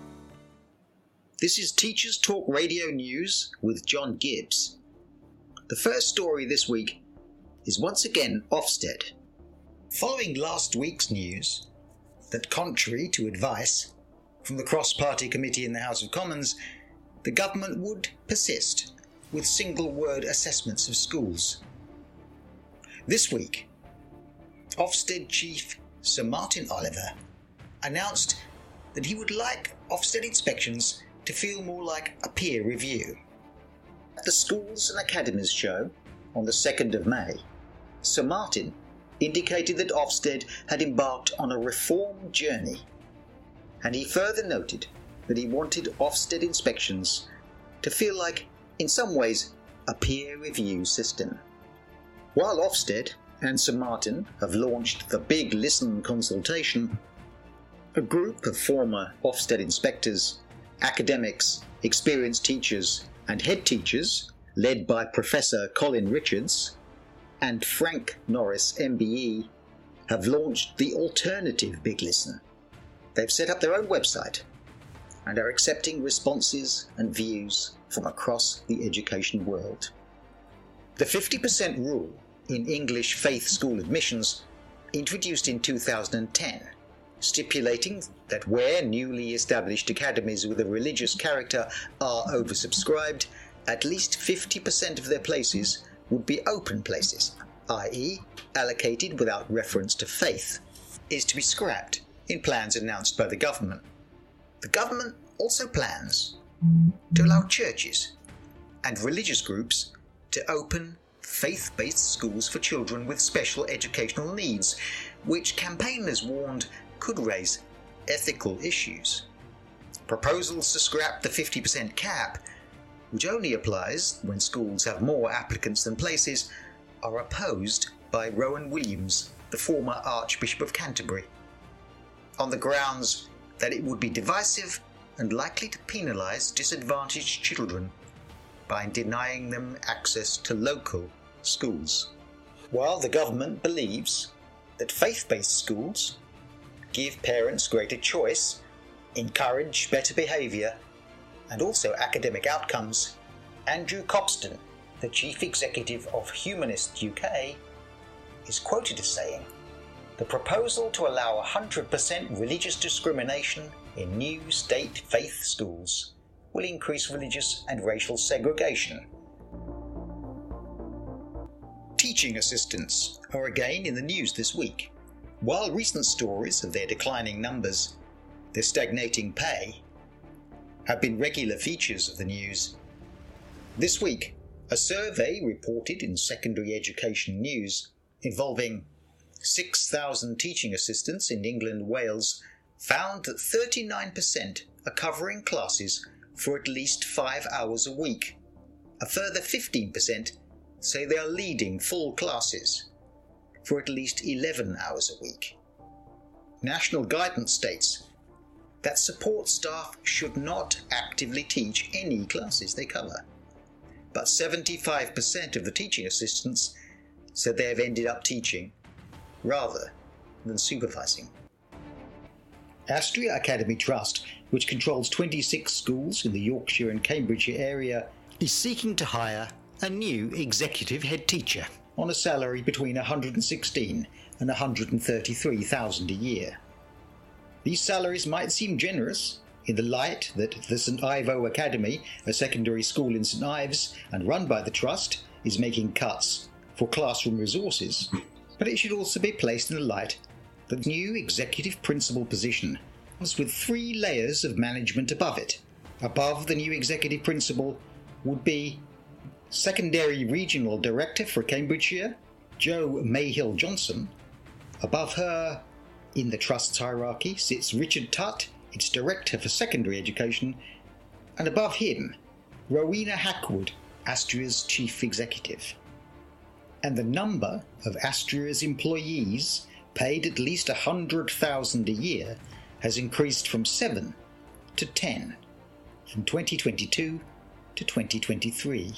This is Teachers Talk Radio News with John Gibbs. The first story this week is once again Ofsted. Following last week's news that, contrary to advice from the Cross-Party Committee in the House of Commons, the government would persist with single-word assessments of schools. This week, Ofsted Chief Sir Martin Oliver announced that he would like Ofsted inspections to feel more like a peer review. At the Schools and Academies show on the second of May, Sir Martin indicated that Ofsted had embarked on a reform journey, and he further noted that he wanted Ofsted inspections to feel like, in some ways, a peer review system. While Ofsted and Sir Martin have launched the Big Listen consultation, a group of former Ofsted inspectors, academics, experienced teachers and head teachers, led by Professor Colin Richards and Frank Norris M B E, have launched the alternative Big Listen. They've set up their own website and are accepting responses and views from across the education world. The fifty percent rule in English faith school admissions, introduced in two thousand ten, stipulating that where newly established academies with a religious character are oversubscribed, at least fifty percent of their places would be open places, that is allocated without reference to faith, is to be scrapped in plans announced by the government. The government also plans to allow churches and religious groups to open faith-based schools for children with special educational needs, which campaigners warned could raise ethical issues. Proposals to scrap the fifty percent cap, which only applies when schools have more applicants than places, are opposed by Rowan Williams, the former Archbishop of Canterbury, on the grounds that it would be divisive and likely to penalise disadvantaged children by denying them access to local schools. While the government believes that faith-based schools give parents greater choice, encourage better behaviour, and also academic outcomes, Andrew Copston, the chief executive of Humanist U K, is quoted as saying, "The proposal to allow one hundred percent religious discrimination in new state faith schools will increase religious and racial segregation." Teaching assistants are again in the news this week. While recent stories of their declining numbers, their stagnating pay, have been regular features of the news. This week, a survey reported in Secondary Education News involving six thousand teaching assistants in England and Wales found that thirty-nine percent are covering classes for at least five hours a week. A further fifteen percent say they are leading full classes for at least eleven hours a week. National guidance states that support staff should not actively teach any classes they cover, but seventy-five percent of the teaching assistants said they have ended up teaching rather than supervising. Astria Academy Trust, which controls twenty-six schools in the Yorkshire and Cambridgeshire area, is seeking to hire a new executive head teacher on a salary between one hundred sixteen and one hundred thirty-three thousand a year. These salaries might seem generous in the light that the St Ivo Academy, a secondary school in St Ives and run by the Trust, is making cuts for classroom resources, but it should also be placed in the light that the new executive principal position comes with three layers of management above it. Above the new executive principal would be Secondary Regional Director for Cambridgeshire, Jo Mayhill Johnson. Above her, in the Trust's hierarchy, sits Richard Tutt, its Director for Secondary Education, and above him, Rowena Hackwood, Astria's Chief Executive. And the number of Astria's employees paid at least one hundred thousand dollars a year has increased from seven to ten, from twenty twenty-two to twenty twenty-three.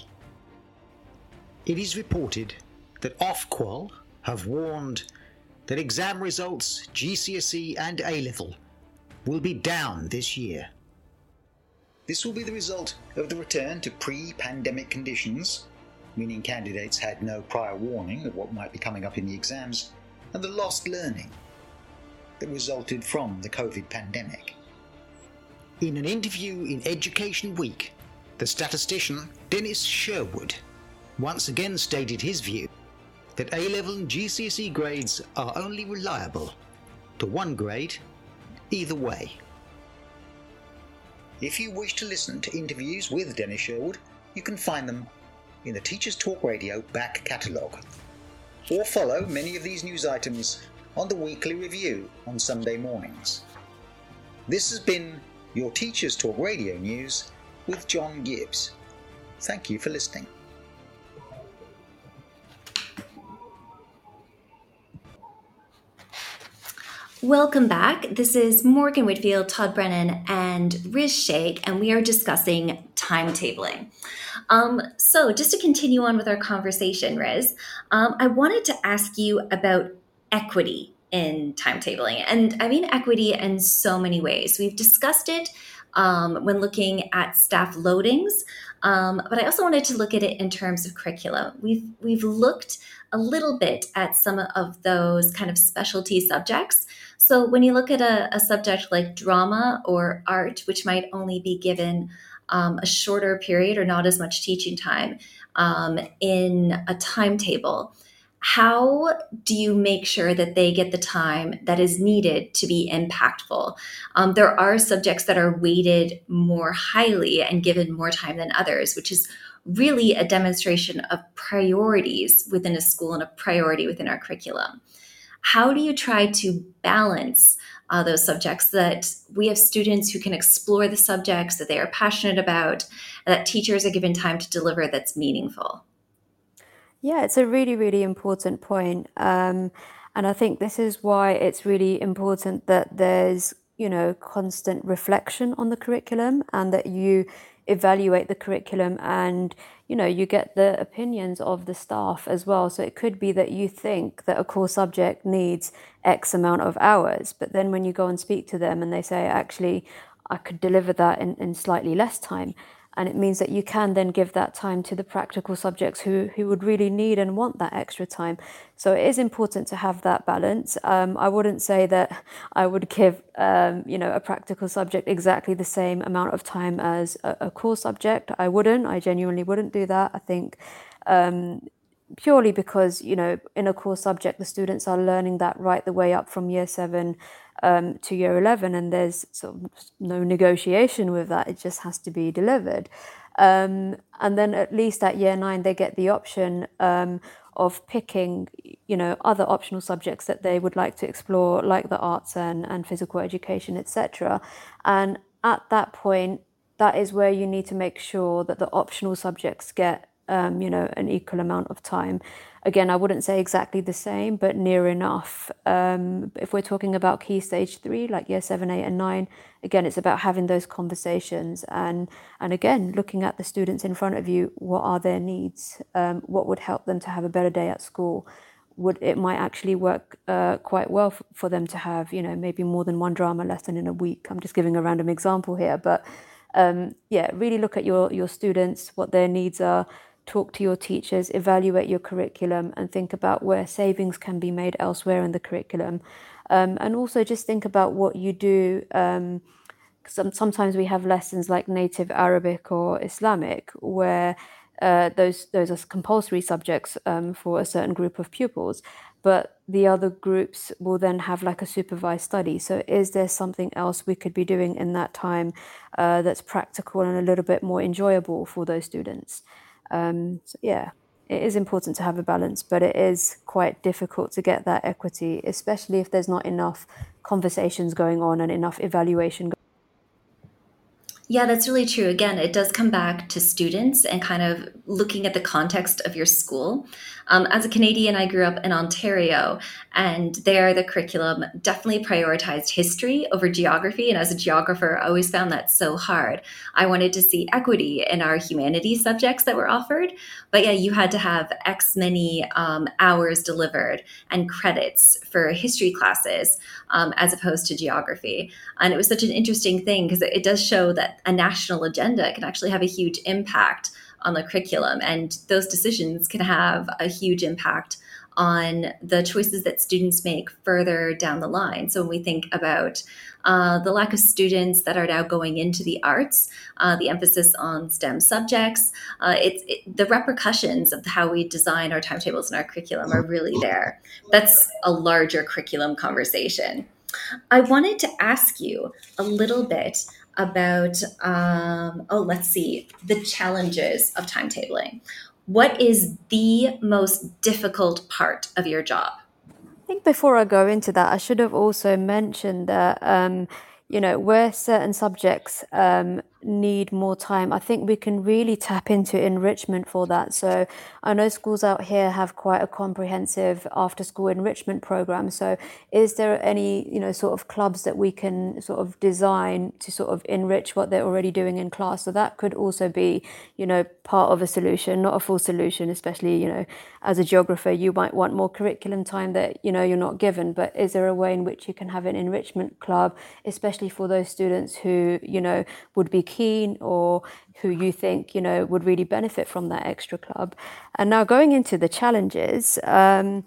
It is reported that Ofqual have warned that exam results, G C S E and A-Level, will be down this year. This will be the result of the return to pre-pandemic conditions, meaning candidates had no prior warning of what might be coming up in the exams, and the lost learning that resulted from the COVID pandemic. In an interview in Education Week, the statistician Dennis Sherwood once again stated his view that A-Level and G C S E grades are only reliable to one grade either way. If you wish to listen to interviews with Dennis Sherwood, you can find them in the Teachers Talk Radio back catalogue, or follow many of these news items on the weekly review on Sunday mornings. This has been your Teachers Talk Radio News with John Gibbs. Thank you for listening. Welcome back. This is Morgan Whitfield, Todd Brennan, and Riz Sheikh, and we are discussing timetabling. Um, so just to continue on with our conversation, Riz, um, I wanted to ask you about equity in timetabling. And I mean equity in so many ways. We've discussed it um, when looking at staff loadings, um, but I also wanted to look at it in terms of curriculum. We've, we've looked a little bit at some of those kind of specialty subjects. So when you look at a, a subject like drama or art, which might only be given um, a shorter period or not as much teaching time um, in a timetable, how do you make sure that they get the time that is needed to be impactful? Um, there are subjects that are weighted more highly and given more time than others, which is really a demonstration of priorities within a school and a priority within our curriculum. How do you try to balance uh, those subjects so that we have students who can explore the subjects that they are passionate about, and that teachers are given time to deliver that's meaningful? Yeah, it's a really, really important point. Um, and I think this is why it's really important that there's, you know, constant reflection on the curriculum, and that you evaluate the curriculum and, you know, you get the opinions of the staff as well. So it could be that you think that a core subject needs X amount of hours, but then when you go and speak to them and they say, actually, I could deliver that in, in slightly less time. And it means that you can then give that time to the practical subjects who, who would really need and want that extra time. So it is important to have that balance. Um, I wouldn't say that I would give, um, you know, a practical subject exactly the same amount of time as a, a core subject. I wouldn't. I genuinely wouldn't do that. I think um, purely because, you know, in a core subject, the students are learning that right the way up from year seven um, to year eleven, and there's sort of no negotiation with that. It just has to be delivered. Um, and then at least at year nine, they get the option um, of picking, you know, other optional subjects that they would like to explore, like the arts and, and physical education, et cetera. And at that point, that is where you need to make sure that the optional subjects get, um, you know, an equal amount of time. Again, I wouldn't say exactly the same, but near enough. Um, if we're talking about key stage three, like year seven, eight, and nine, again, it's about having those conversations and, and again, looking at the students in front of you. What are their needs? Um, what would help them to have a better day at school? Would it might actually work uh, quite well f- for them to have, you know, maybe more than one drama lesson in a week. I'm just giving a random example here, but um, yeah, really look at your your students, what their needs are. Talk to your teachers, evaluate your curriculum, and think about where savings can be made elsewhere in the curriculum. Um, and also just think about what you do. Um, some, sometimes we have lessons like native Arabic or Islamic, where uh, those those are compulsory subjects um, for a certain group of pupils. But the other groups will then have like a supervised study. So is there something else we could be doing in that time uh, that's practical and a little bit more enjoyable for those students? Um, so yeah, it is important to have a balance, but it is quite difficult to get that equity, especially if there's not enough conversations going on and enough evaluation. Yeah, that's really true. Again, it does come back to students and kind of looking at the context of your school. Um, as a Canadian, I grew up in Ontario, and there the curriculum definitely prioritized history over geography. And as a geographer, I always found that so hard. I wanted to see equity in our humanities subjects that were offered. But yeah, you had to have X many um, hours delivered and credits for history classes um, as opposed to geography. And it was such an interesting thing because it does show that a national agenda can actually have a huge impact on the curriculum, and those decisions can have a huge impact on the choices that students make further down the line. So when we think about uh, the lack of students that are now going into the arts, uh, the emphasis on STEM subjects, uh, it's it, the repercussions of how we design our timetables and our curriculum are really there. That's a larger curriculum conversation. I wanted to ask you a little bit about, um, oh, let's see, the challenges of timetabling. What is the most difficult part of your job? I think before I go into that, I should have also mentioned that, um, you know, where certain subjects um, need more time, I think we can really tap into enrichment for that. So I know schools out here have quite a comprehensive after school enrichment program. So is there any, you know, sort of clubs that we can sort of design to sort of enrich what they're already doing in class? So that could also be, you know, part of a solution, not a full solution, especially, you know, as a geographer, you might want more curriculum time that, you know, you're not given, but is there a way in which you can have an enrichment club, especially for those students who, you know, would be keen or who you think, you know, would really benefit from that extra club? And now going into the challenges, um,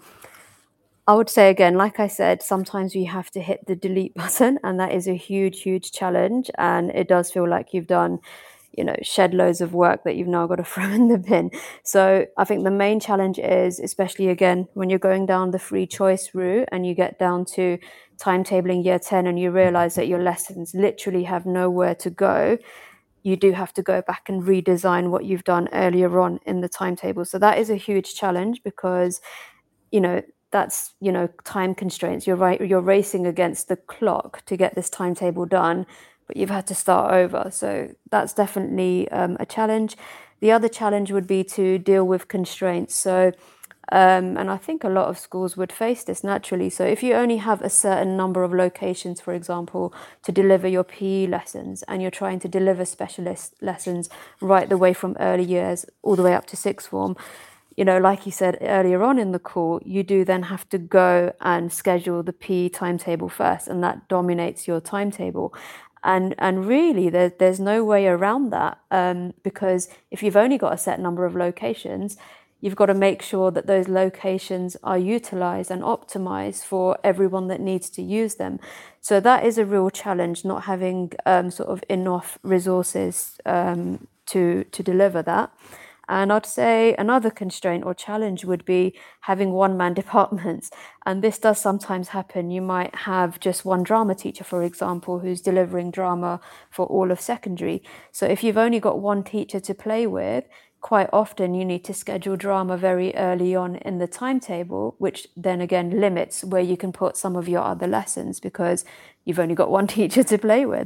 I would say again, like I said, sometimes you have to hit the delete button, and that is a huge, huge challenge. And it does feel like you've done, you know, shed loads of work that you've now got to throw in the bin. So I think the main challenge is, especially again, when you're going down the free choice route and you get down to timetabling year ten and you realize that your lessons literally have nowhere to go, you do have to go back and redesign what you've done earlier on in the timetable. So that is a huge challenge because, you know, that's, you know, time constraints. You're right, you're racing against the clock to get this timetable done, but you've had to start over. So that's definitely um, a challenge. The other challenge would be to deal with constraints. So, um, and I think a lot of schools would face this naturally. So if you only have a certain number of locations, for example, to deliver your P E lessons, and you're trying to deliver specialist lessons right the way from early years all the way up to sixth form, you know, like you said earlier on in the call, you do then have to go and schedule the P E timetable first, and that dominates your timetable. And and really, there, there's no way around that, um, because if you've only got a set number of locations, you've got to make sure that those locations are utilized and optimized for everyone that needs to use them. So that is a real challenge, not having um, sort of enough resources um, to to deliver that. And I'd say another constraint or challenge would be having one-man departments. And this does sometimes happen. You might have just one drama teacher, for example, who's delivering drama for all of secondary. So if you've only got one teacher to play with, quite often you need to schedule drama very early on in the timetable, which then again limits where you can put some of your other lessons because you've only got one teacher to play with.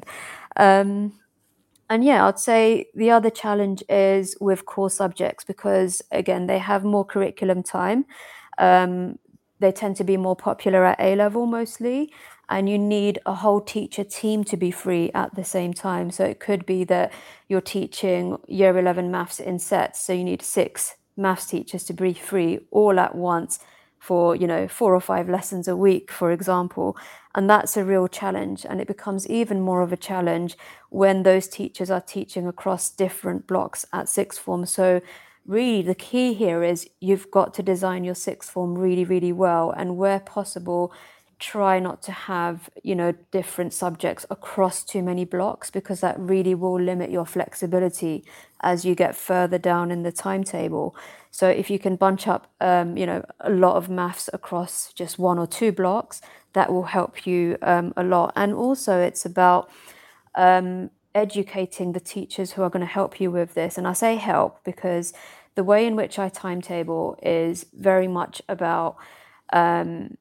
Um, And yeah, I'd say the other challenge is with core subjects because, again, they have more curriculum time. Um, they tend to be more popular at A-level mostly, and you need a whole teacher team to be free at the same time. So it could be that you're teaching year eleven maths in sets, so you need six maths teachers to be free all at once for, you know, four or five lessons a week, for example. And that's a real challenge. And it becomes even more of a challenge when those teachers are teaching across different blocks at sixth form. So really the key here is you've got to design your sixth form really, really well. And where possible, try not to have, you know, different subjects across too many blocks, because that really will limit your flexibility as you get further down in the timetable. So if you can bunch up, um, you know, a lot of maths across just one or two blocks, that will help you um, a lot. And also it's about um, educating the teachers who are going to help you with this. And I say help because the way in which I timetable is very much about, um,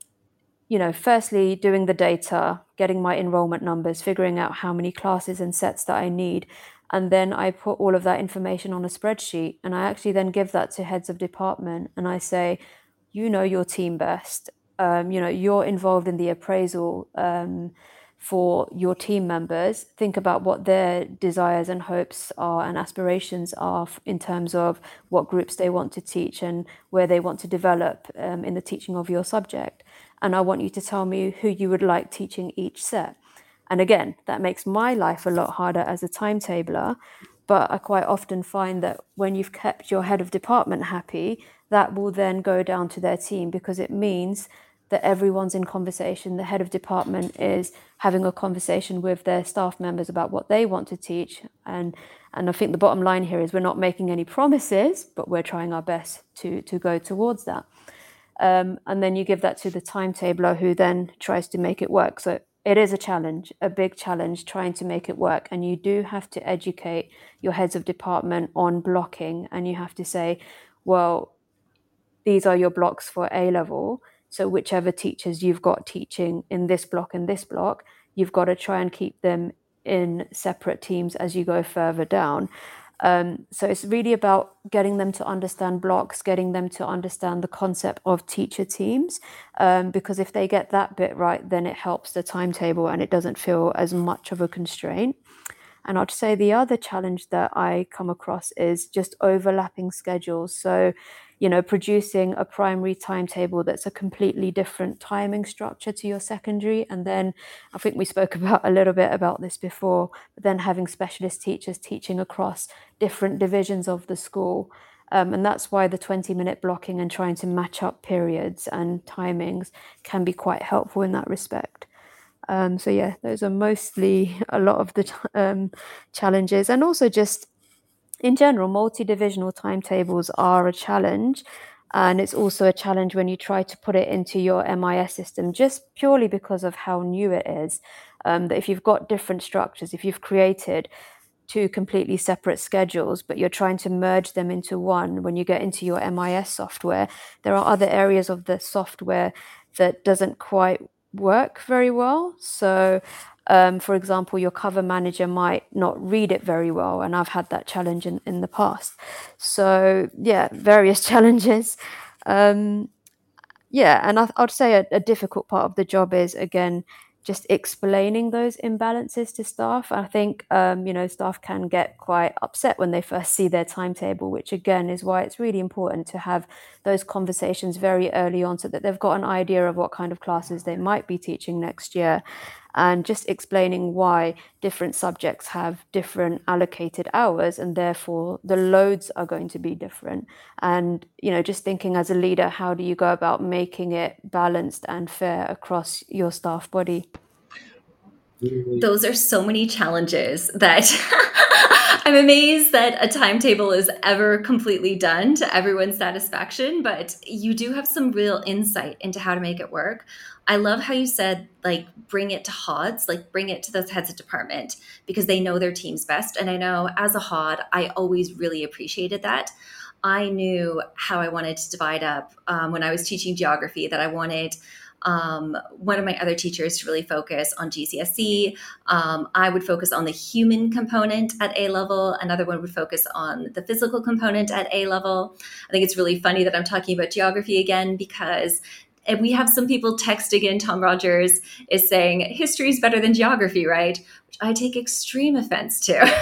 you know, firstly, doing the data, getting my enrollment numbers, figuring out how many classes and sets that I need. And then I put all of that information on a spreadsheet, and I actually then give that to heads of department. And I say, you know your team best. Um, you know, you're involved in the appraisal um, for your team members. Think about what their desires and hopes are and aspirations are in terms of what groups they want to teach and where they want to develop um, in the teaching of your subject. And I want you to tell me who you would like teaching each set. And again, that makes my life a lot harder as a timetabler, but I quite often find that when you've kept your head of department happy, that will then go down to their team, because it means that everyone's in conversation. The head of department is having a conversation with their staff members about what they want to teach. And and I think the bottom line here is we're not making any promises, but we're trying our best to, to go towards that. Um, and then you give that to the timetabler, who then tries to make it work. So it is a challenge, a big challenge, trying to make it work. And you do have to educate your heads of department on blocking. And you have to say, well, these are your blocks for A-level. So whichever teachers you've got teaching in this block and this block, you've got to try and keep them in separate teams as you go further down. Um, so it's really about getting them to understand blocks, getting them to understand the concept of teacher teams, um, because if they get that bit right, then it helps the timetable and it doesn't feel as much of a constraint. And I'd say the other challenge that I come across is just overlapping schedules. So, you know, producing a primary timetable that's a completely different timing structure to your secondary. And then I think we spoke about a little bit about this before, but then having specialist teachers teaching across different divisions of the school. Um, and that's why the twenty minute blocking and trying to match up periods and timings can be quite helpful in that respect. Um, so yeah, those are mostly a lot of the um, challenges. And also just in general, multi-divisional timetables are a challenge. And it's also a challenge when you try to put it into your M I S system, just purely because of how new it is. Um, that if you've got different structures, if you've created two completely separate schedules, but you're trying to merge them into one, when you get into your M I S software, there are other areas of the software that doesn't quite work very well. So um, for example, your cover manager might not read it very well, and I've had that challenge in, in the past. So yeah, various challenges. Um, yeah, and I, I'd say a, a difficult part of the job is, again, just explaining those imbalances to staff. I think, um, you know, staff can get quite upset when they first see their timetable, which again is why it's really important to have those conversations very early on so that they've got an idea of what kind of classes they might be teaching next year. And just explaining why different subjects have different allocated hours and therefore the loads are going to be different. And, you know, just thinking as a leader, how do you go about making it balanced and fair across your staff body? Those are so many challenges that I'm amazed that a timetable is ever completely done to everyone's satisfaction, but you do have some real insight into how to make it work. I love how you said, like, bring it to H O Ds, like bring it to those heads of department because they know their teams best. And I know as a H O D, I always really appreciated that. I knew how I wanted to divide up um, when I was teaching geography, that I wanted um, one of my other teachers to really focus on G C S E. Um, I would focus on the human component at A level. Another one would focus on the physical component at A level. I think it's really funny that I'm talking about geography again because and we have some people texting in. Tom Rogers is saying history is better than geography, right? Which I take extreme offense to.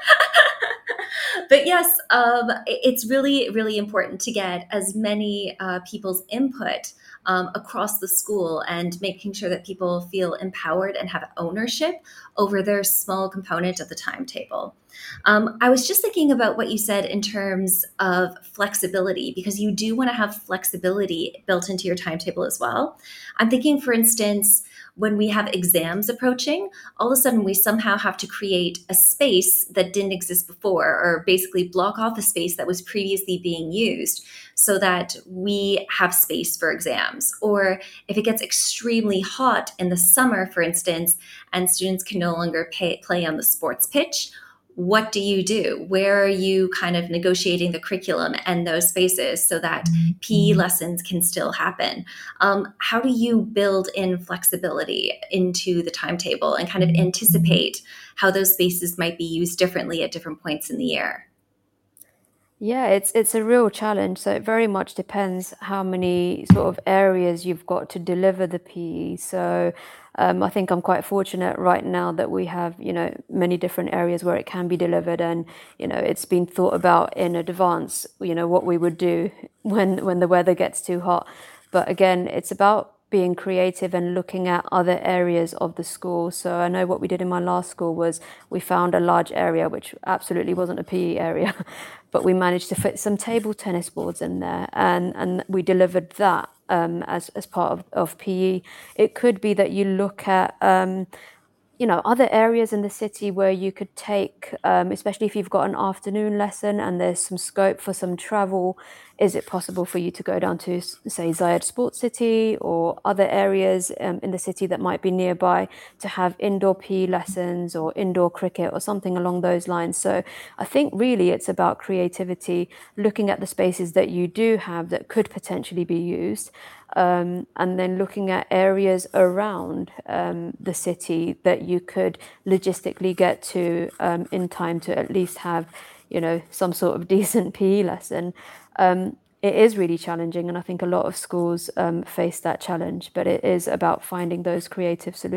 But yes, um, it's really, really important to get as many uh, people's input um, across the school and making sure that people feel empowered and have ownership over their small component of the timetable. Um, I was just thinking about what you said in terms of flexibility, because you do want to have flexibility built into your timetable as well. I'm thinking, for instance, when we have exams approaching, all of a sudden we somehow have to create a space that didn't exist before, or basically block off a space that was previously being used so that we have space for exams. Or if it gets extremely hot in the summer, for instance, and students can no longer pay, play on the sports pitch, what do you do? Where are you kind of negotiating the curriculum and those spaces so that P E lessons can still happen? Um, how do you build in flexibility into the timetable and kind of anticipate how those spaces might be used differently at different points in the year? Yeah, it's it's a real challenge. So it very much depends how many sort of areas you've got to deliver the P E. So um, I think I'm quite fortunate right now that we have, you know, many different areas where it can be delivered, and you know, it's been thought about in advance, you know, what we would do when when the weather gets too hot. But again, it's about being creative and looking at other areas of the school. So I know what we did in my last school was we found a large area, which absolutely wasn't a P E area, but we managed to fit some table tennis boards in there, and, and we delivered that um, as, as part of, of P E. It could be that you look at um, you know, other areas in the city where you could take, um, especially if you've got an afternoon lesson and there's some scope for some travel. Is it possible for you to go down to, say, Zayed Sports City or other areas um, in the city that might be nearby to have indoor P E lessons or indoor cricket or something along those lines? So I think really it's about creativity, looking at the spaces that you do have that could potentially be used, um, and then looking at areas around um, the city that you could logistically get to um, in time to at least have, you know, some sort of decent P E lesson. Um, it is really challenging, and I think a lot of schools um, face that challenge, but it is about finding those creative solutions.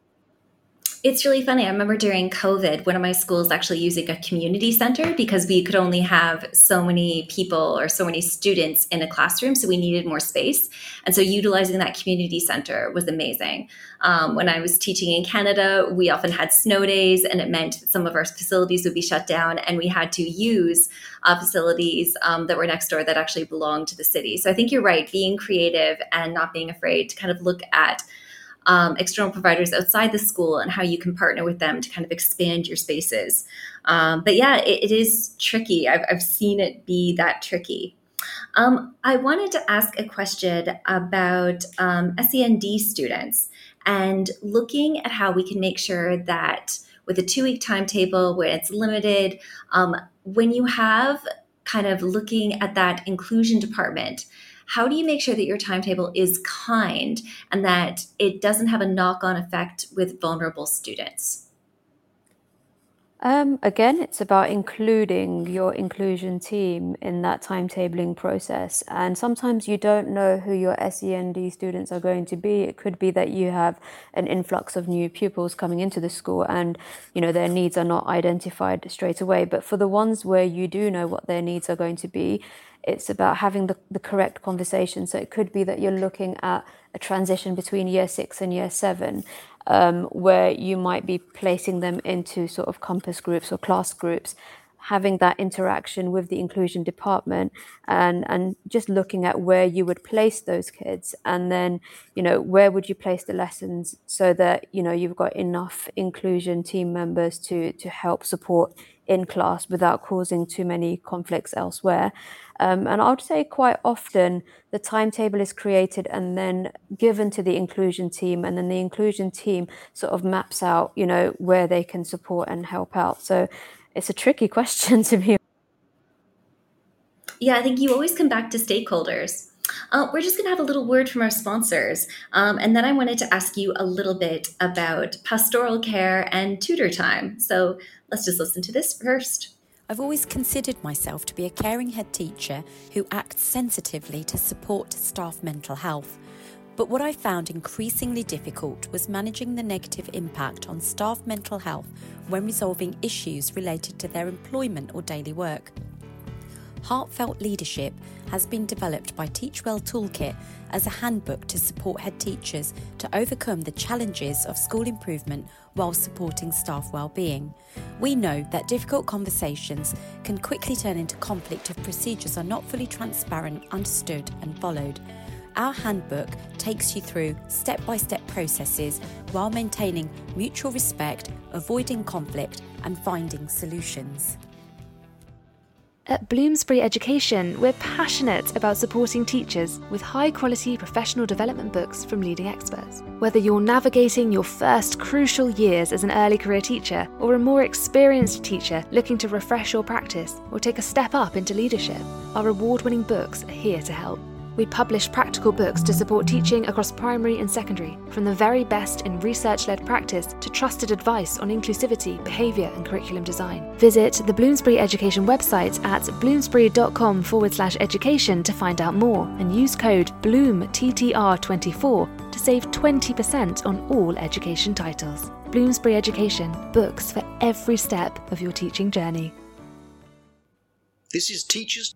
It's really funny. I remember during COVID, one of my schools actually using a community center because we could only have so many people or so many students in a classroom. So we needed more space. And so utilizing that community center was amazing. Um, when I was teaching in Canada, we often had snow days, and it meant that some of our facilities would be shut down, and we had to use uh, facilities um, that were next door that actually belonged to the city. So I think you're right, being creative and not being afraid to kind of look at Um, external providers outside the school and how you can partner with them to kind of expand your spaces. Um, but yeah, it, it is tricky. I've, I've seen it be that tricky. Um, I wanted to ask a question about um, S E N D students and looking at how we can make sure that with a two-week timetable where it's limited, um, when you have kind of looking at that inclusion department, how do you make sure that your timetable is kind and that it doesn't have a knock-on effect with vulnerable students? Um, again, it's about including your inclusion team in that timetabling process. And sometimes you don't know who your S E N D students are going to be. It could be that you have an influx of new pupils coming into the school and, you know, their needs are not identified straight away. But for the ones where you do know what their needs are going to be, it's about having the, the correct conversation. So it could be that you're looking at a transition between year six and year seven, um, where you might be placing them into sort of compass groups or class groups. having that interaction with the inclusion department and, and just looking at where you would place those kids, and then, you know, where would you place the lessons so that, you know, you've got enough inclusion team members to, to help support in class without causing too many conflicts elsewhere. Um, and I would say quite often the timetable is created and then given to the inclusion team, and then the inclusion team sort of maps out, you know, where they can support and help out. So it's a tricky question to be. Yeah, I think you always come back to stakeholders. Uh, we're just going to have a little word from our sponsors. Um, and then I wanted to ask you a little bit about pastoral care and tutor time. So let's just listen to this first. I've always considered myself to be a caring head teacher who acts sensitively to support staff mental health. But what I found increasingly difficult was managing the negative impact on staff mental health when resolving issues related to their employment or daily work. Heartfelt Leadership has been developed by Teachwell Toolkit as a handbook to support head teachers to overcome the challenges of school improvement while supporting staff well-being. We know that difficult conversations can quickly turn into conflict if procedures are not fully transparent, understood and followed. Our handbook takes you through step-by-step processes while maintaining mutual respect, avoiding conflict and finding solutions. At Bloomsbury Education, we're passionate about supporting teachers with high-quality professional development books from leading experts. Whether you're navigating your first crucial years as an early career teacher or a more experienced teacher looking to refresh your practice or take a step up into leadership, our award-winning books are here to help. We publish practical books to support teaching across primary and secondary, from the very best in research-led practice to trusted advice on inclusivity, behaviour and curriculum design. Visit the Bloomsbury Education website at bloomsbury.com forward slash education to find out more, and use code bloom T T R twenty-four to save twenty percent on all education titles. Bloomsbury Education, books for every step of your teaching journey. This is Teachers.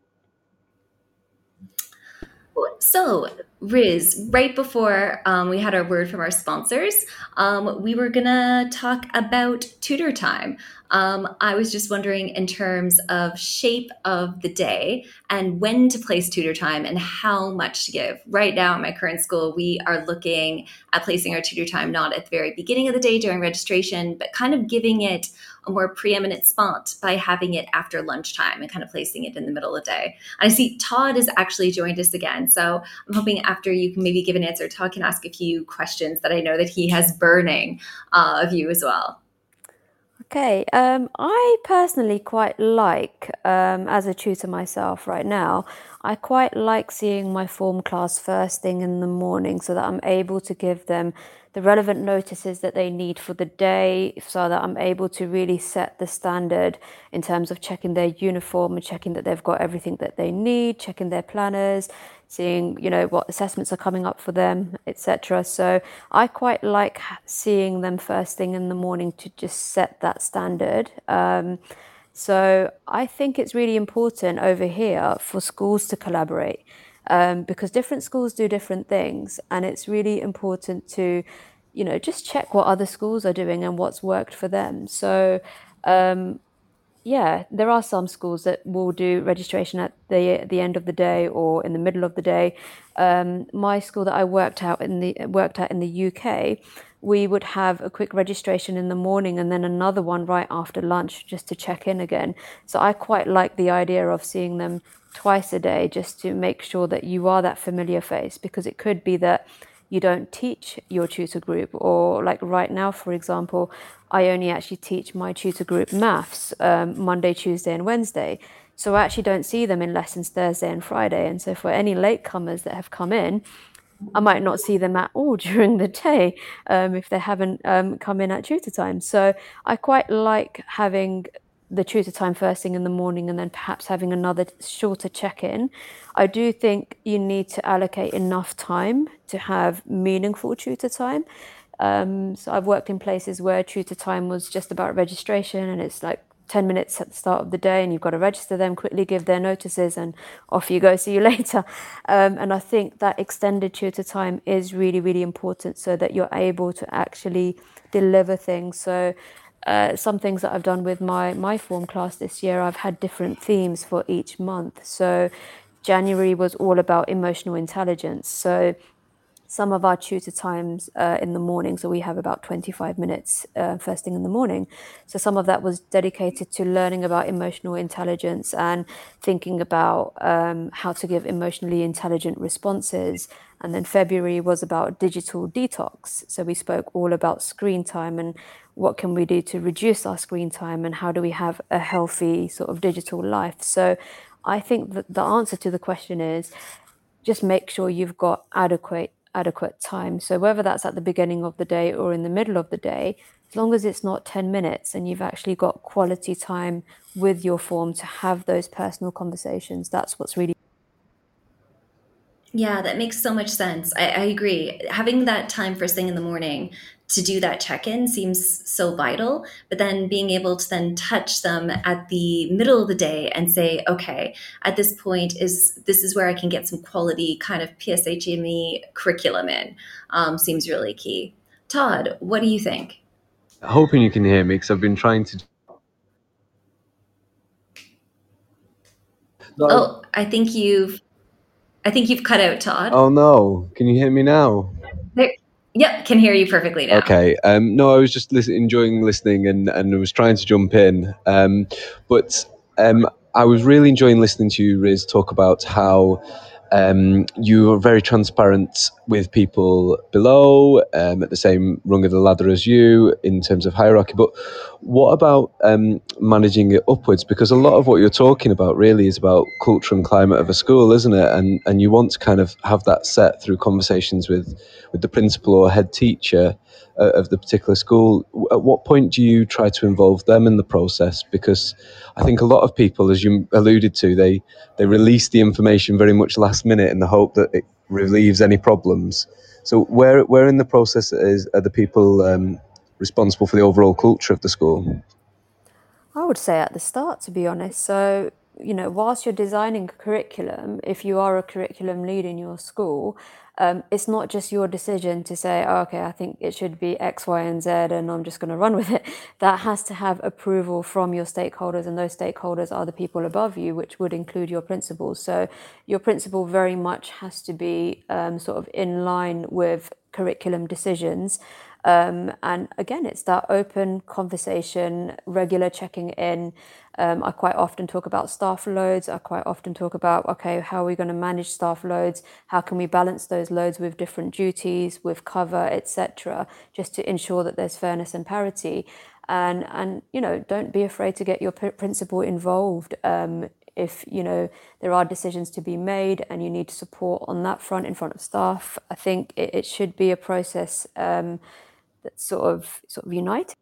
So, Riz, right before um, we had our word from our sponsors, um, we were going to talk about tutor time. Um, I was just wondering, in terms of shape of the day and when to place tutor time and how much to give. Right now at my current school, we are looking at placing our tutor time not at the very beginning of the day during registration, but kind of giving it a more preeminent spot by having it after lunchtime and kind of placing it in the middle of the day. And I see Todd has actually joined us again. So I'm hoping after you can maybe give an answer, Todd can ask a few questions that I know that he has burning uh, of you as well. Okay, um, I personally quite like, um, as a tutor myself right now, I quite like seeing my form class first thing in the morning so that I'm able to give them the relevant notices that they need for the day, so that I'm able to really set the standard in terms of checking their uniform and checking that they've got everything that they need, checking their planners, seeing, you know, what assessments are coming up for them, et cetera. So I quite like seeing them first thing in the morning to just set that standard. Um, so I think it's really important over here for schools to collaborate. Um, because different schools do different things, and it's really important to, you know, just check what other schools are doing and what's worked for them. So, um, yeah, there are some schools that will do registration at the the end of the day or in the middle of the day. Um, my school that I worked out in the worked at in the U K, we would have a quick registration in the morning and then another one right after lunch just to check in again. So I quite like the idea of seeing them twice a day just to make sure that you are that familiar face, because it could be that you don't teach your tutor group, or like right now, for example, I only actually teach my tutor group maths um, Monday, Tuesday and Wednesday. So I actually don't see them in lessons Thursday and Friday. And so for any latecomers that have come in, I might not see them at all during the day um, if they haven't um, come in at tutor time. So I quite like having the tutor time first thing in the morning and then perhaps having another shorter check-in. I do think you need to allocate enough time to have meaningful tutor time. Um, so I've worked in places where tutor time was just about registration, and it's like ten minutes at the start of the day and you've got to register them, quickly give their notices and off you go, see you later. Um, and I think that extended tutor time is really, really important so that you're able to actually deliver things. So uh, some things that I've done with my, my form class this year, I've had different themes for each month. So January was all about emotional intelligence. So some of our tutor times uh, in the morning, so we have about twenty-five minutes uh, first thing in the morning. So some of that was dedicated to learning about emotional intelligence and thinking about um, how to give emotionally intelligent responses. And then February was about digital detox. So we spoke all about screen time and what can we do to reduce our screen time and how do we have a healthy sort of digital life. So I think that the answer to the question is just make sure you've got adequate adequate time. So whether that's at the beginning of the day or in the middle of the day, as long as it's not ten minutes and you've actually got quality time with your form to have those personal conversations, that's what's really. Yeah, that makes so much sense. I, I agree. Having that time first thing in the morning to do that check-in seems so vital, but then being able to then touch them at the middle of the day and say, okay, at this point is this is where I can get some quality kind of P S H M E curriculum in, um, seems really key. Todd, what do you think? Hoping you can hear me because I've been trying to. No. Oh, I think you've I think you've cut out, Todd. Oh no! Can you hear me now? There, yep, can hear you perfectly now. Okay. Um, no, I was just listen, enjoying listening and, and I was trying to jump in. Um, but um, I was really enjoying listening to you, Riz, talk about how um, you are very transparent with people below, um, at the same rung of the ladder as you in terms of hierarchy. But what about um, managing it upwards? Because a lot of what you're talking about really is about culture and climate of a school, isn't it? And and you want to kind of have that set through conversations with, with the principal or head teacher uh, of the particular school. At what point do you try to involve them in the process? Because I think a lot of people, as you alluded to, they they release the information very much last minute in the hope that it relieves any problems. So where where in the process is are the people um, responsible for the overall culture of the school? I would say at the start, to be honest. So, you know, whilst you're designing a curriculum, if you are a curriculum lead in your school, um, it's not just your decision to say, oh, okay, I think it should be X, Y, and Z, and I'm just going to run with it. That has to have approval from your stakeholders, and those stakeholders are the people above you, which would include your principals. So your principal very much has to be um, sort of in line with curriculum decisions. Um, and again, it's that open conversation, regular checking in. Um, I quite often talk about staff loads. I quite often talk about, okay, how are we going to manage staff loads? How can we balance those loads with different duties, with cover, et cetera, just to ensure that there's fairness and parity. And, and you know, don't be afraid to get your principal involved. Um, if, you know, there are decisions to be made and you need support on that front in front of staff, I think it, it should be a process um, that's sort of sort of united.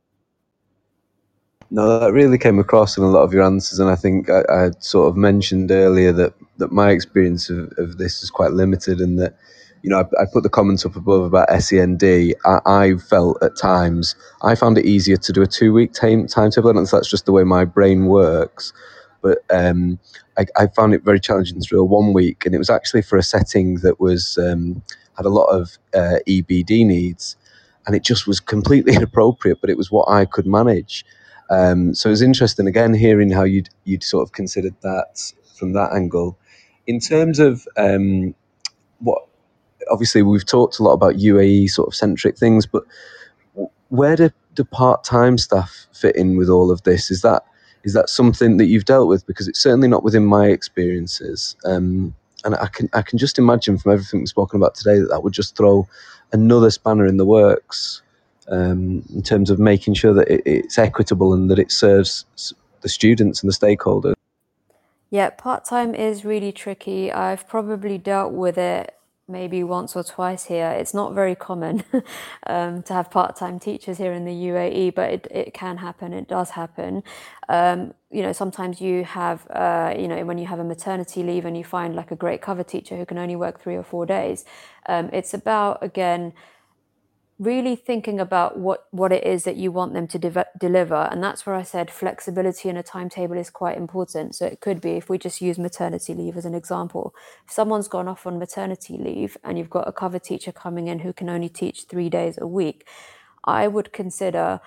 No, that really came across in a lot of your answers, and I think I, I sort of mentioned earlier that, that my experience of, of this is quite limited, and that, you know, I, I put the comments up above about S E N D. I, I felt at times I found it easier to do a two-week time, timetable. I don't know if that's just the way my brain works, but um, I, I found it very challenging to do a one week, and it was actually for a setting that was um, had a lot of uh, E B D needs, and it just was completely inappropriate, but it was what I could manage. Um, so it was interesting, again, hearing how you'd, you'd sort of considered that from that angle. In terms of um, what, obviously we've talked a lot about U A E sort of centric things, but where do, do part-time staff fit in with all of this? Is that is that something that you've dealt with? Because it's certainly not within my experiences. Um, and I can I can just imagine from everything we've spoken about today that that would just throw another spanner in the works. Um, in terms of making sure that it, it's equitable and that it serves the students and the stakeholders. Yeah, part-time is really tricky. I've probably dealt with it maybe once or twice here. It's not very common um, to have part-time teachers here in the U A E, but it, it can happen. It does happen. Um, you know, sometimes you have, uh, you know, when you have a maternity leave and you find like a great cover teacher who can only work three or four days. Um, it's about, again, really thinking about what, what it is that you want them to de- deliver. And that's where I said flexibility in a timetable is quite important. So it could be, if we just use maternity leave as an example, if someone's gone off on maternity leave and you've got a cover teacher coming in who can only teach three days a week, I would consider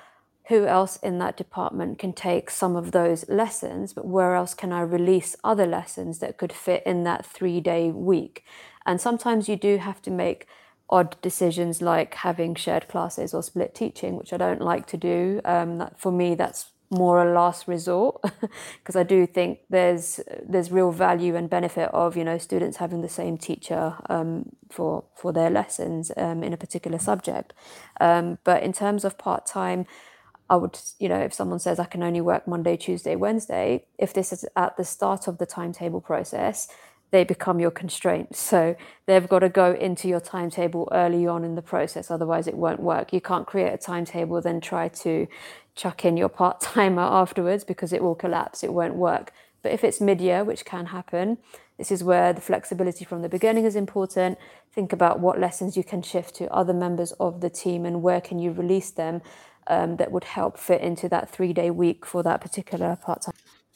who else in that department can take some of those lessons, but where else can I release other lessons that could fit in that three-day week? And sometimes you do have to make odd decisions like having shared classes or split teaching, which I don't like to do. Um, that, for me, that's more a last resort, because I do think there's there's real value and benefit of, you know, students having the same teacher um, for for their lessons um, in a particular subject. Um, but in terms of part-time, I would, you know, if someone says I can only work Monday, Tuesday, Wednesday, if this is at the start of the timetable process, they become your constraint. So they've got to go into your timetable early on in the process, otherwise it won't work. You can't create a timetable, then try to chuck in your part-timer afterwards, because it will collapse, it won't work. But if it's mid-year, which can happen, this is where the flexibility from the beginning is important. Think about what lessons you can shift to other members of the team and where can you release them um, that would help fit into that three-day week for that particular part-time.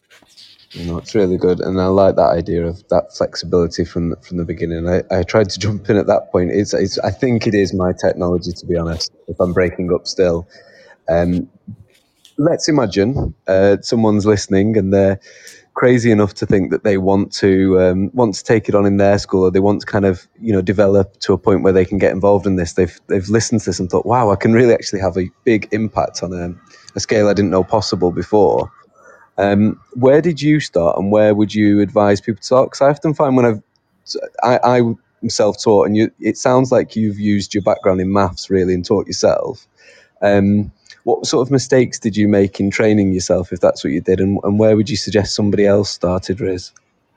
You know, it's really good, and I like that idea of that flexibility from the, from the beginning. I, I tried to jump in at that point. It's, it's I think it is my technology, to be honest, if I'm breaking up still. Um, let's imagine uh, someone's listening and they're crazy enough to think that they want to um, want to take it on in their school, or they want to kind of, you know, develop to a point where they can get involved in this. They've they've listened to this and thought, wow, I can really actually have a big impact on a, a scale I didn't know possible before. Um, where did you start, and where would you advise people to start? Because I often find when I've, I, I am self-taught, and you, it sounds like you've used your background in maths really and taught yourself. Um, what sort of mistakes did you make in training yourself, if that's what you did, and, and where would you suggest somebody else started, Riz?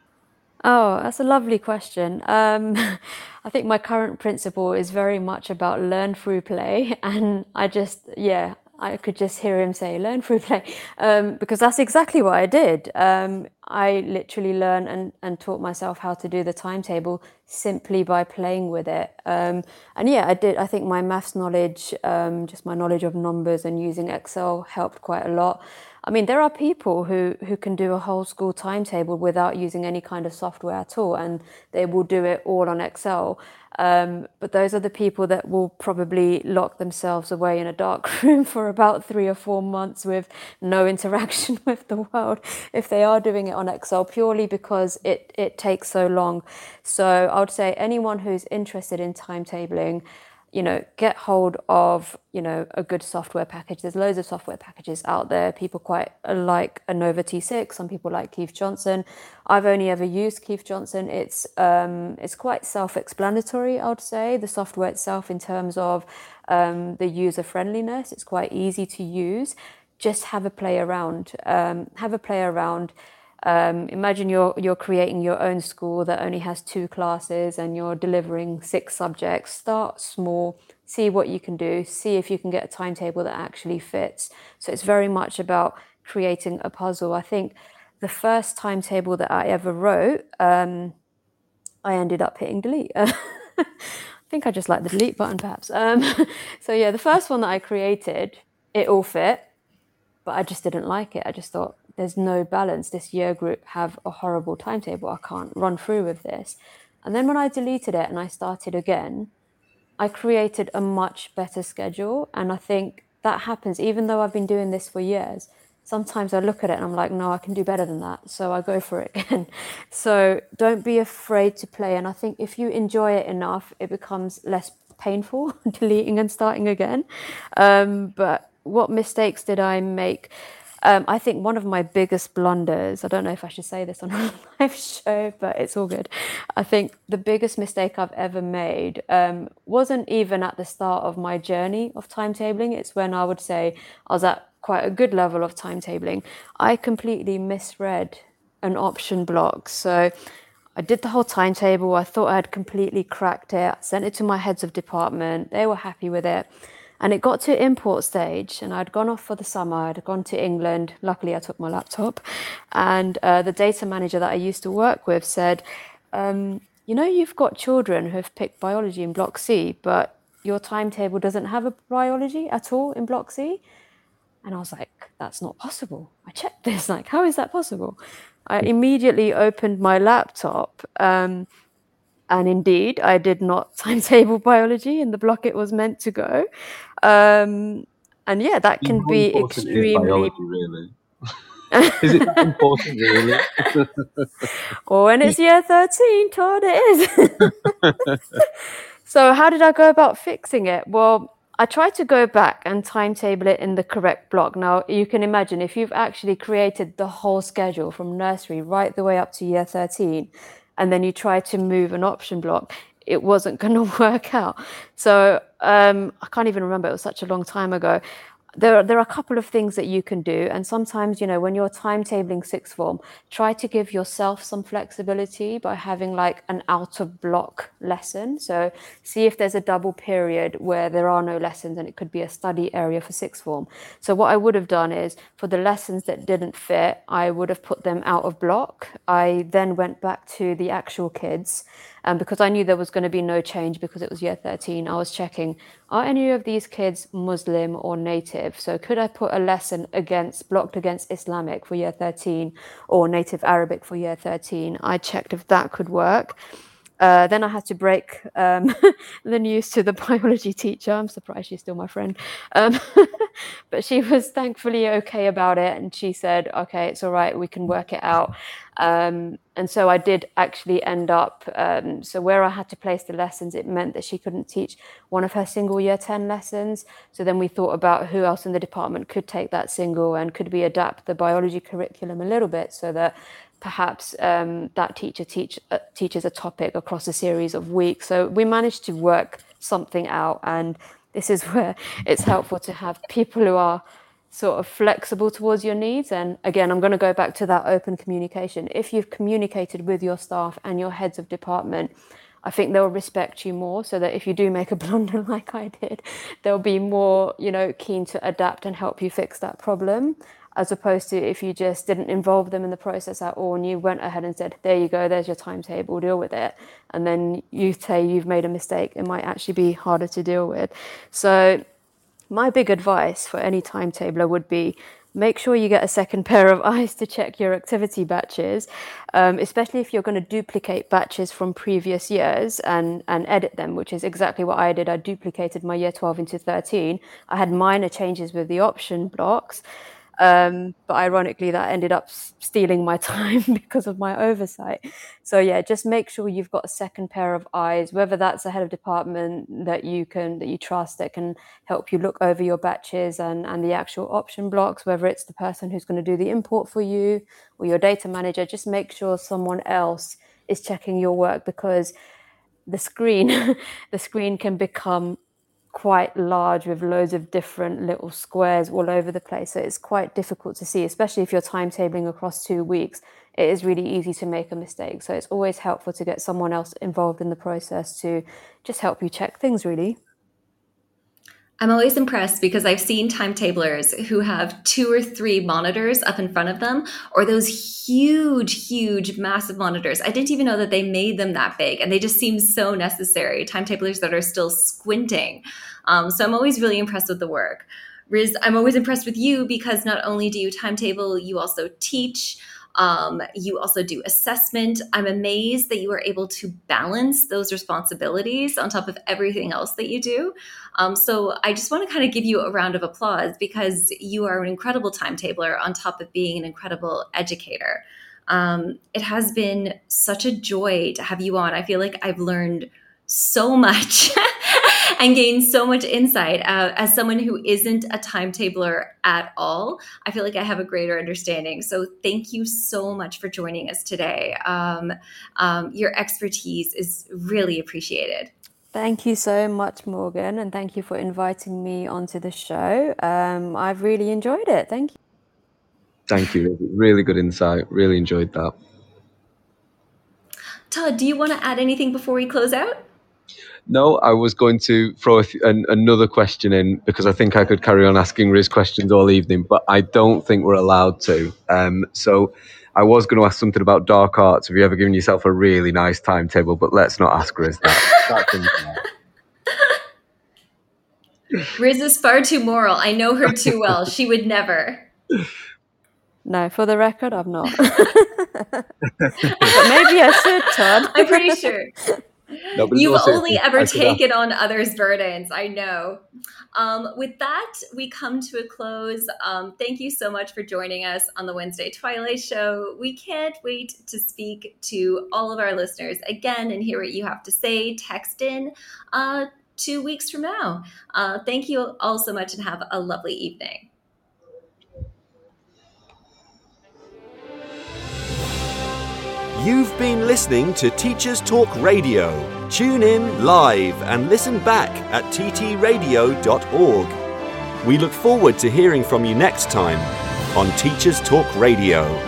Oh, that's a lovely question. Um, I think my current principle is very much about learn through play, and I just, yeah, I could just hear him say, learn through play, um, because that's exactly what I did. Um, I literally learned and, and taught myself how to do the timetable simply by playing with it. Um, and yeah, I did. I think my maths knowledge, um, just my knowledge of numbers and using Excel helped quite a lot. I mean, there are people who, who can do a whole school timetable without using any kind of software at all, and they will do it all on Excel. Um, but those are the people that will probably lock themselves away in a dark room for about three or four months with no interaction with the world if they are doing it on Excel, purely because it, it takes so long. So I would say anyone who's interested in timetabling, you know, get hold of, you know, a good software package. There's loads of software packages out there. People quite like Anova T six. Some people like Keith Johnson. I've only ever used Keith Johnson. It's um, it's quite self-explanatory, I would say, the software itself, in terms of um, the user friendliness. It's quite easy to use. Just have a play around. Um, have a play around. Um, imagine you're you're creating your own school that only has two classes and you're delivering six subjects. Start small, see what you can do, see if you can get a timetable that actually fits. So it's very much about creating a puzzle. I think the first timetable that I ever wrote, um, I ended up hitting delete. I think I just like the delete button, perhaps. Um, so yeah, the first one that I created, it all fit, but I just didn't like it. I just thought, there's no balance. This year group have a horrible timetable. I can't run through with this. And then when I deleted it and I started again, I created a much better schedule. And I think that happens, even though I've been doing this for years. Sometimes I look at it and I'm like, no, I can do better than that. So I go for it again. So don't be afraid to play. And I think if you enjoy it enough, it becomes less painful deleting and starting again. Um, but what mistakes did I make? Um, I think one of my biggest blunders, I don't know if I should say this on a live show, but it's all good. I think the biggest mistake I've ever made um, wasn't even at the start of my journey of timetabling. It's when I would say I was at quite a good level of timetabling. I completely misread an option block. So I did the whole timetable. I thought I had completely cracked it. I sent it to my heads of department. They were happy with it. And it got to import stage, and I'd gone off for the summer. I'd gone to England. Luckily, I took my laptop. And uh, the data manager that I used to work with said, um, you know, you've got children who have picked biology in Block C, but your timetable doesn't have a biology at all in Block C. And I was like, that's not possible. I checked this, like, how is that possible? I immediately opened my laptop, um, and indeed, I did not timetable biology in the block it was meant to go. Um, and yeah, that can How be important is extremely. biology, really? Is it that important, really? Or when it's year thirteen, Todd, it is. So how did I go about fixing it? Well, I tried to go back and timetable it in the correct block. Now, you can imagine if you've actually created the whole schedule from nursery right the way up to year thirteen, and then you try to move an option block, it wasn't going to work out. So um, I can't even remember. It was such a long time ago. There, there are a couple of things that you can do. And sometimes, you know, when you're timetabling sixth form, try to give yourself some flexibility by having like an out of block lesson. So see if there's a double period where there are no lessons and it could be a study area for sixth form. So what I would have done is for the lessons that didn't fit, I would have put them out of block. I then went back to the actual kids. Um, because I knew there was going to be no change because it was year thirteen, I was checking, are any of these kids Muslim or native? So could I put a lesson against, blocked against Islamic for year thirteen or native Arabic for year thirteen? I checked if that could work. Uh, then I had to break um, the news to the biology teacher. I'm surprised she's still my friend. Um, but she was thankfully okay about it. And she said, okay, it's all right. We can work it out. Um, and so I did actually end up, um, so where I had to place the lessons, it meant that she couldn't teach one of her single year ten lessons. So then we thought about who else in the department could take that single and could we adapt the biology curriculum a little bit so that perhaps um, that teacher teach, uh, teaches a topic across a series of weeks. So we managed to work something out. And this is where it's helpful to have people who are sort of flexible towards your needs. And again, I'm going to go back to that open communication. If you've communicated with your staff and your heads of department, I think they'll respect you more, so that if you do make a blunder like I did, they'll be more, you know, keen to adapt and help you fix that problem, as opposed to if you just didn't involve them in the process at all and you went ahead and said, there you go, there's your timetable, deal with it. And then you say you've made a mistake, it might actually be harder to deal with. So my big advice for any timetabler would be make sure you get a second pair of eyes to check your activity batches, um, especially if you're going to duplicate batches from previous years and, and edit them, which is exactly what I did. I duplicated my year twelve into thirteen. I had minor changes with the option blocks. Um, but ironically, that ended up stealing my time because of my oversight. So yeah, just make sure you've got a second pair of eyes, whether that's a head of department that you can that you trust that can help you look over your batches and, and the actual option blocks, whether it's the person who's going to do the import for you or your data manager. Just make sure someone else is checking your work, because the screen, the screen can become quite large with loads of different little squares all over the place. So it's quite difficult to see, especially if you're timetabling across two weeks. It is really easy to make a mistake. So it's always helpful to get someone else involved in the process to just help you check things, really. I'm always impressed because I've seen timetablers who have two or three monitors up in front of them, or those huge, huge, massive monitors. I didn't even know that they made them that big, and they just seem so necessary. Timetablers that are still squinting. Um, so I'm always really impressed with the work. Riz, I'm always impressed with you because not only do you timetable, you also teach. Um, you also do assessment. I'm amazed that you are able to balance those responsibilities on top of everything else that you do. Um, so I just want to kind of give you a round of applause because you are an incredible timetabler on top of being an incredible educator. Um, it has been such a joy to have you on. I feel like I've learned so much and gained so much insight. Uh, as someone who isn't a timetabler at all, I feel like I have a greater understanding. So thank you so much for joining us today. Um, um, your expertise is really appreciated. Thank you so much, Morgan, and thank you for inviting me onto the show. Um, I've really enjoyed it. Thank you. Thank you. Really good insight. Really enjoyed that. Todd, do you want to add anything before we close out? No, I was going to throw a th- an, another question in because I think I could carry on asking Riz questions all evening, but I don't think we're allowed to. Um, so I was going to ask something about dark arts. Have you ever given yourself a really nice timetable? But let's not ask Riz that. Riz is far too moral. I know her too well. She would never. No, for the record, I'm not. But maybe I should, Todd. I'm pretty sure. No, You've only ever taken on others' burdens. I know. Um, with that, we come to a close. Um, thank you so much for joining us on the Wednesday Twilight Show. We can't wait to speak to all of our listeners again and hear what you have to say. Text in uh, two weeks from now. Uh, thank you all so much and have a lovely evening. You've been listening to Teachers Talk Radio. Tune in live and listen back at t t radio dot org. We look forward to hearing from you next time on Teachers Talk Radio.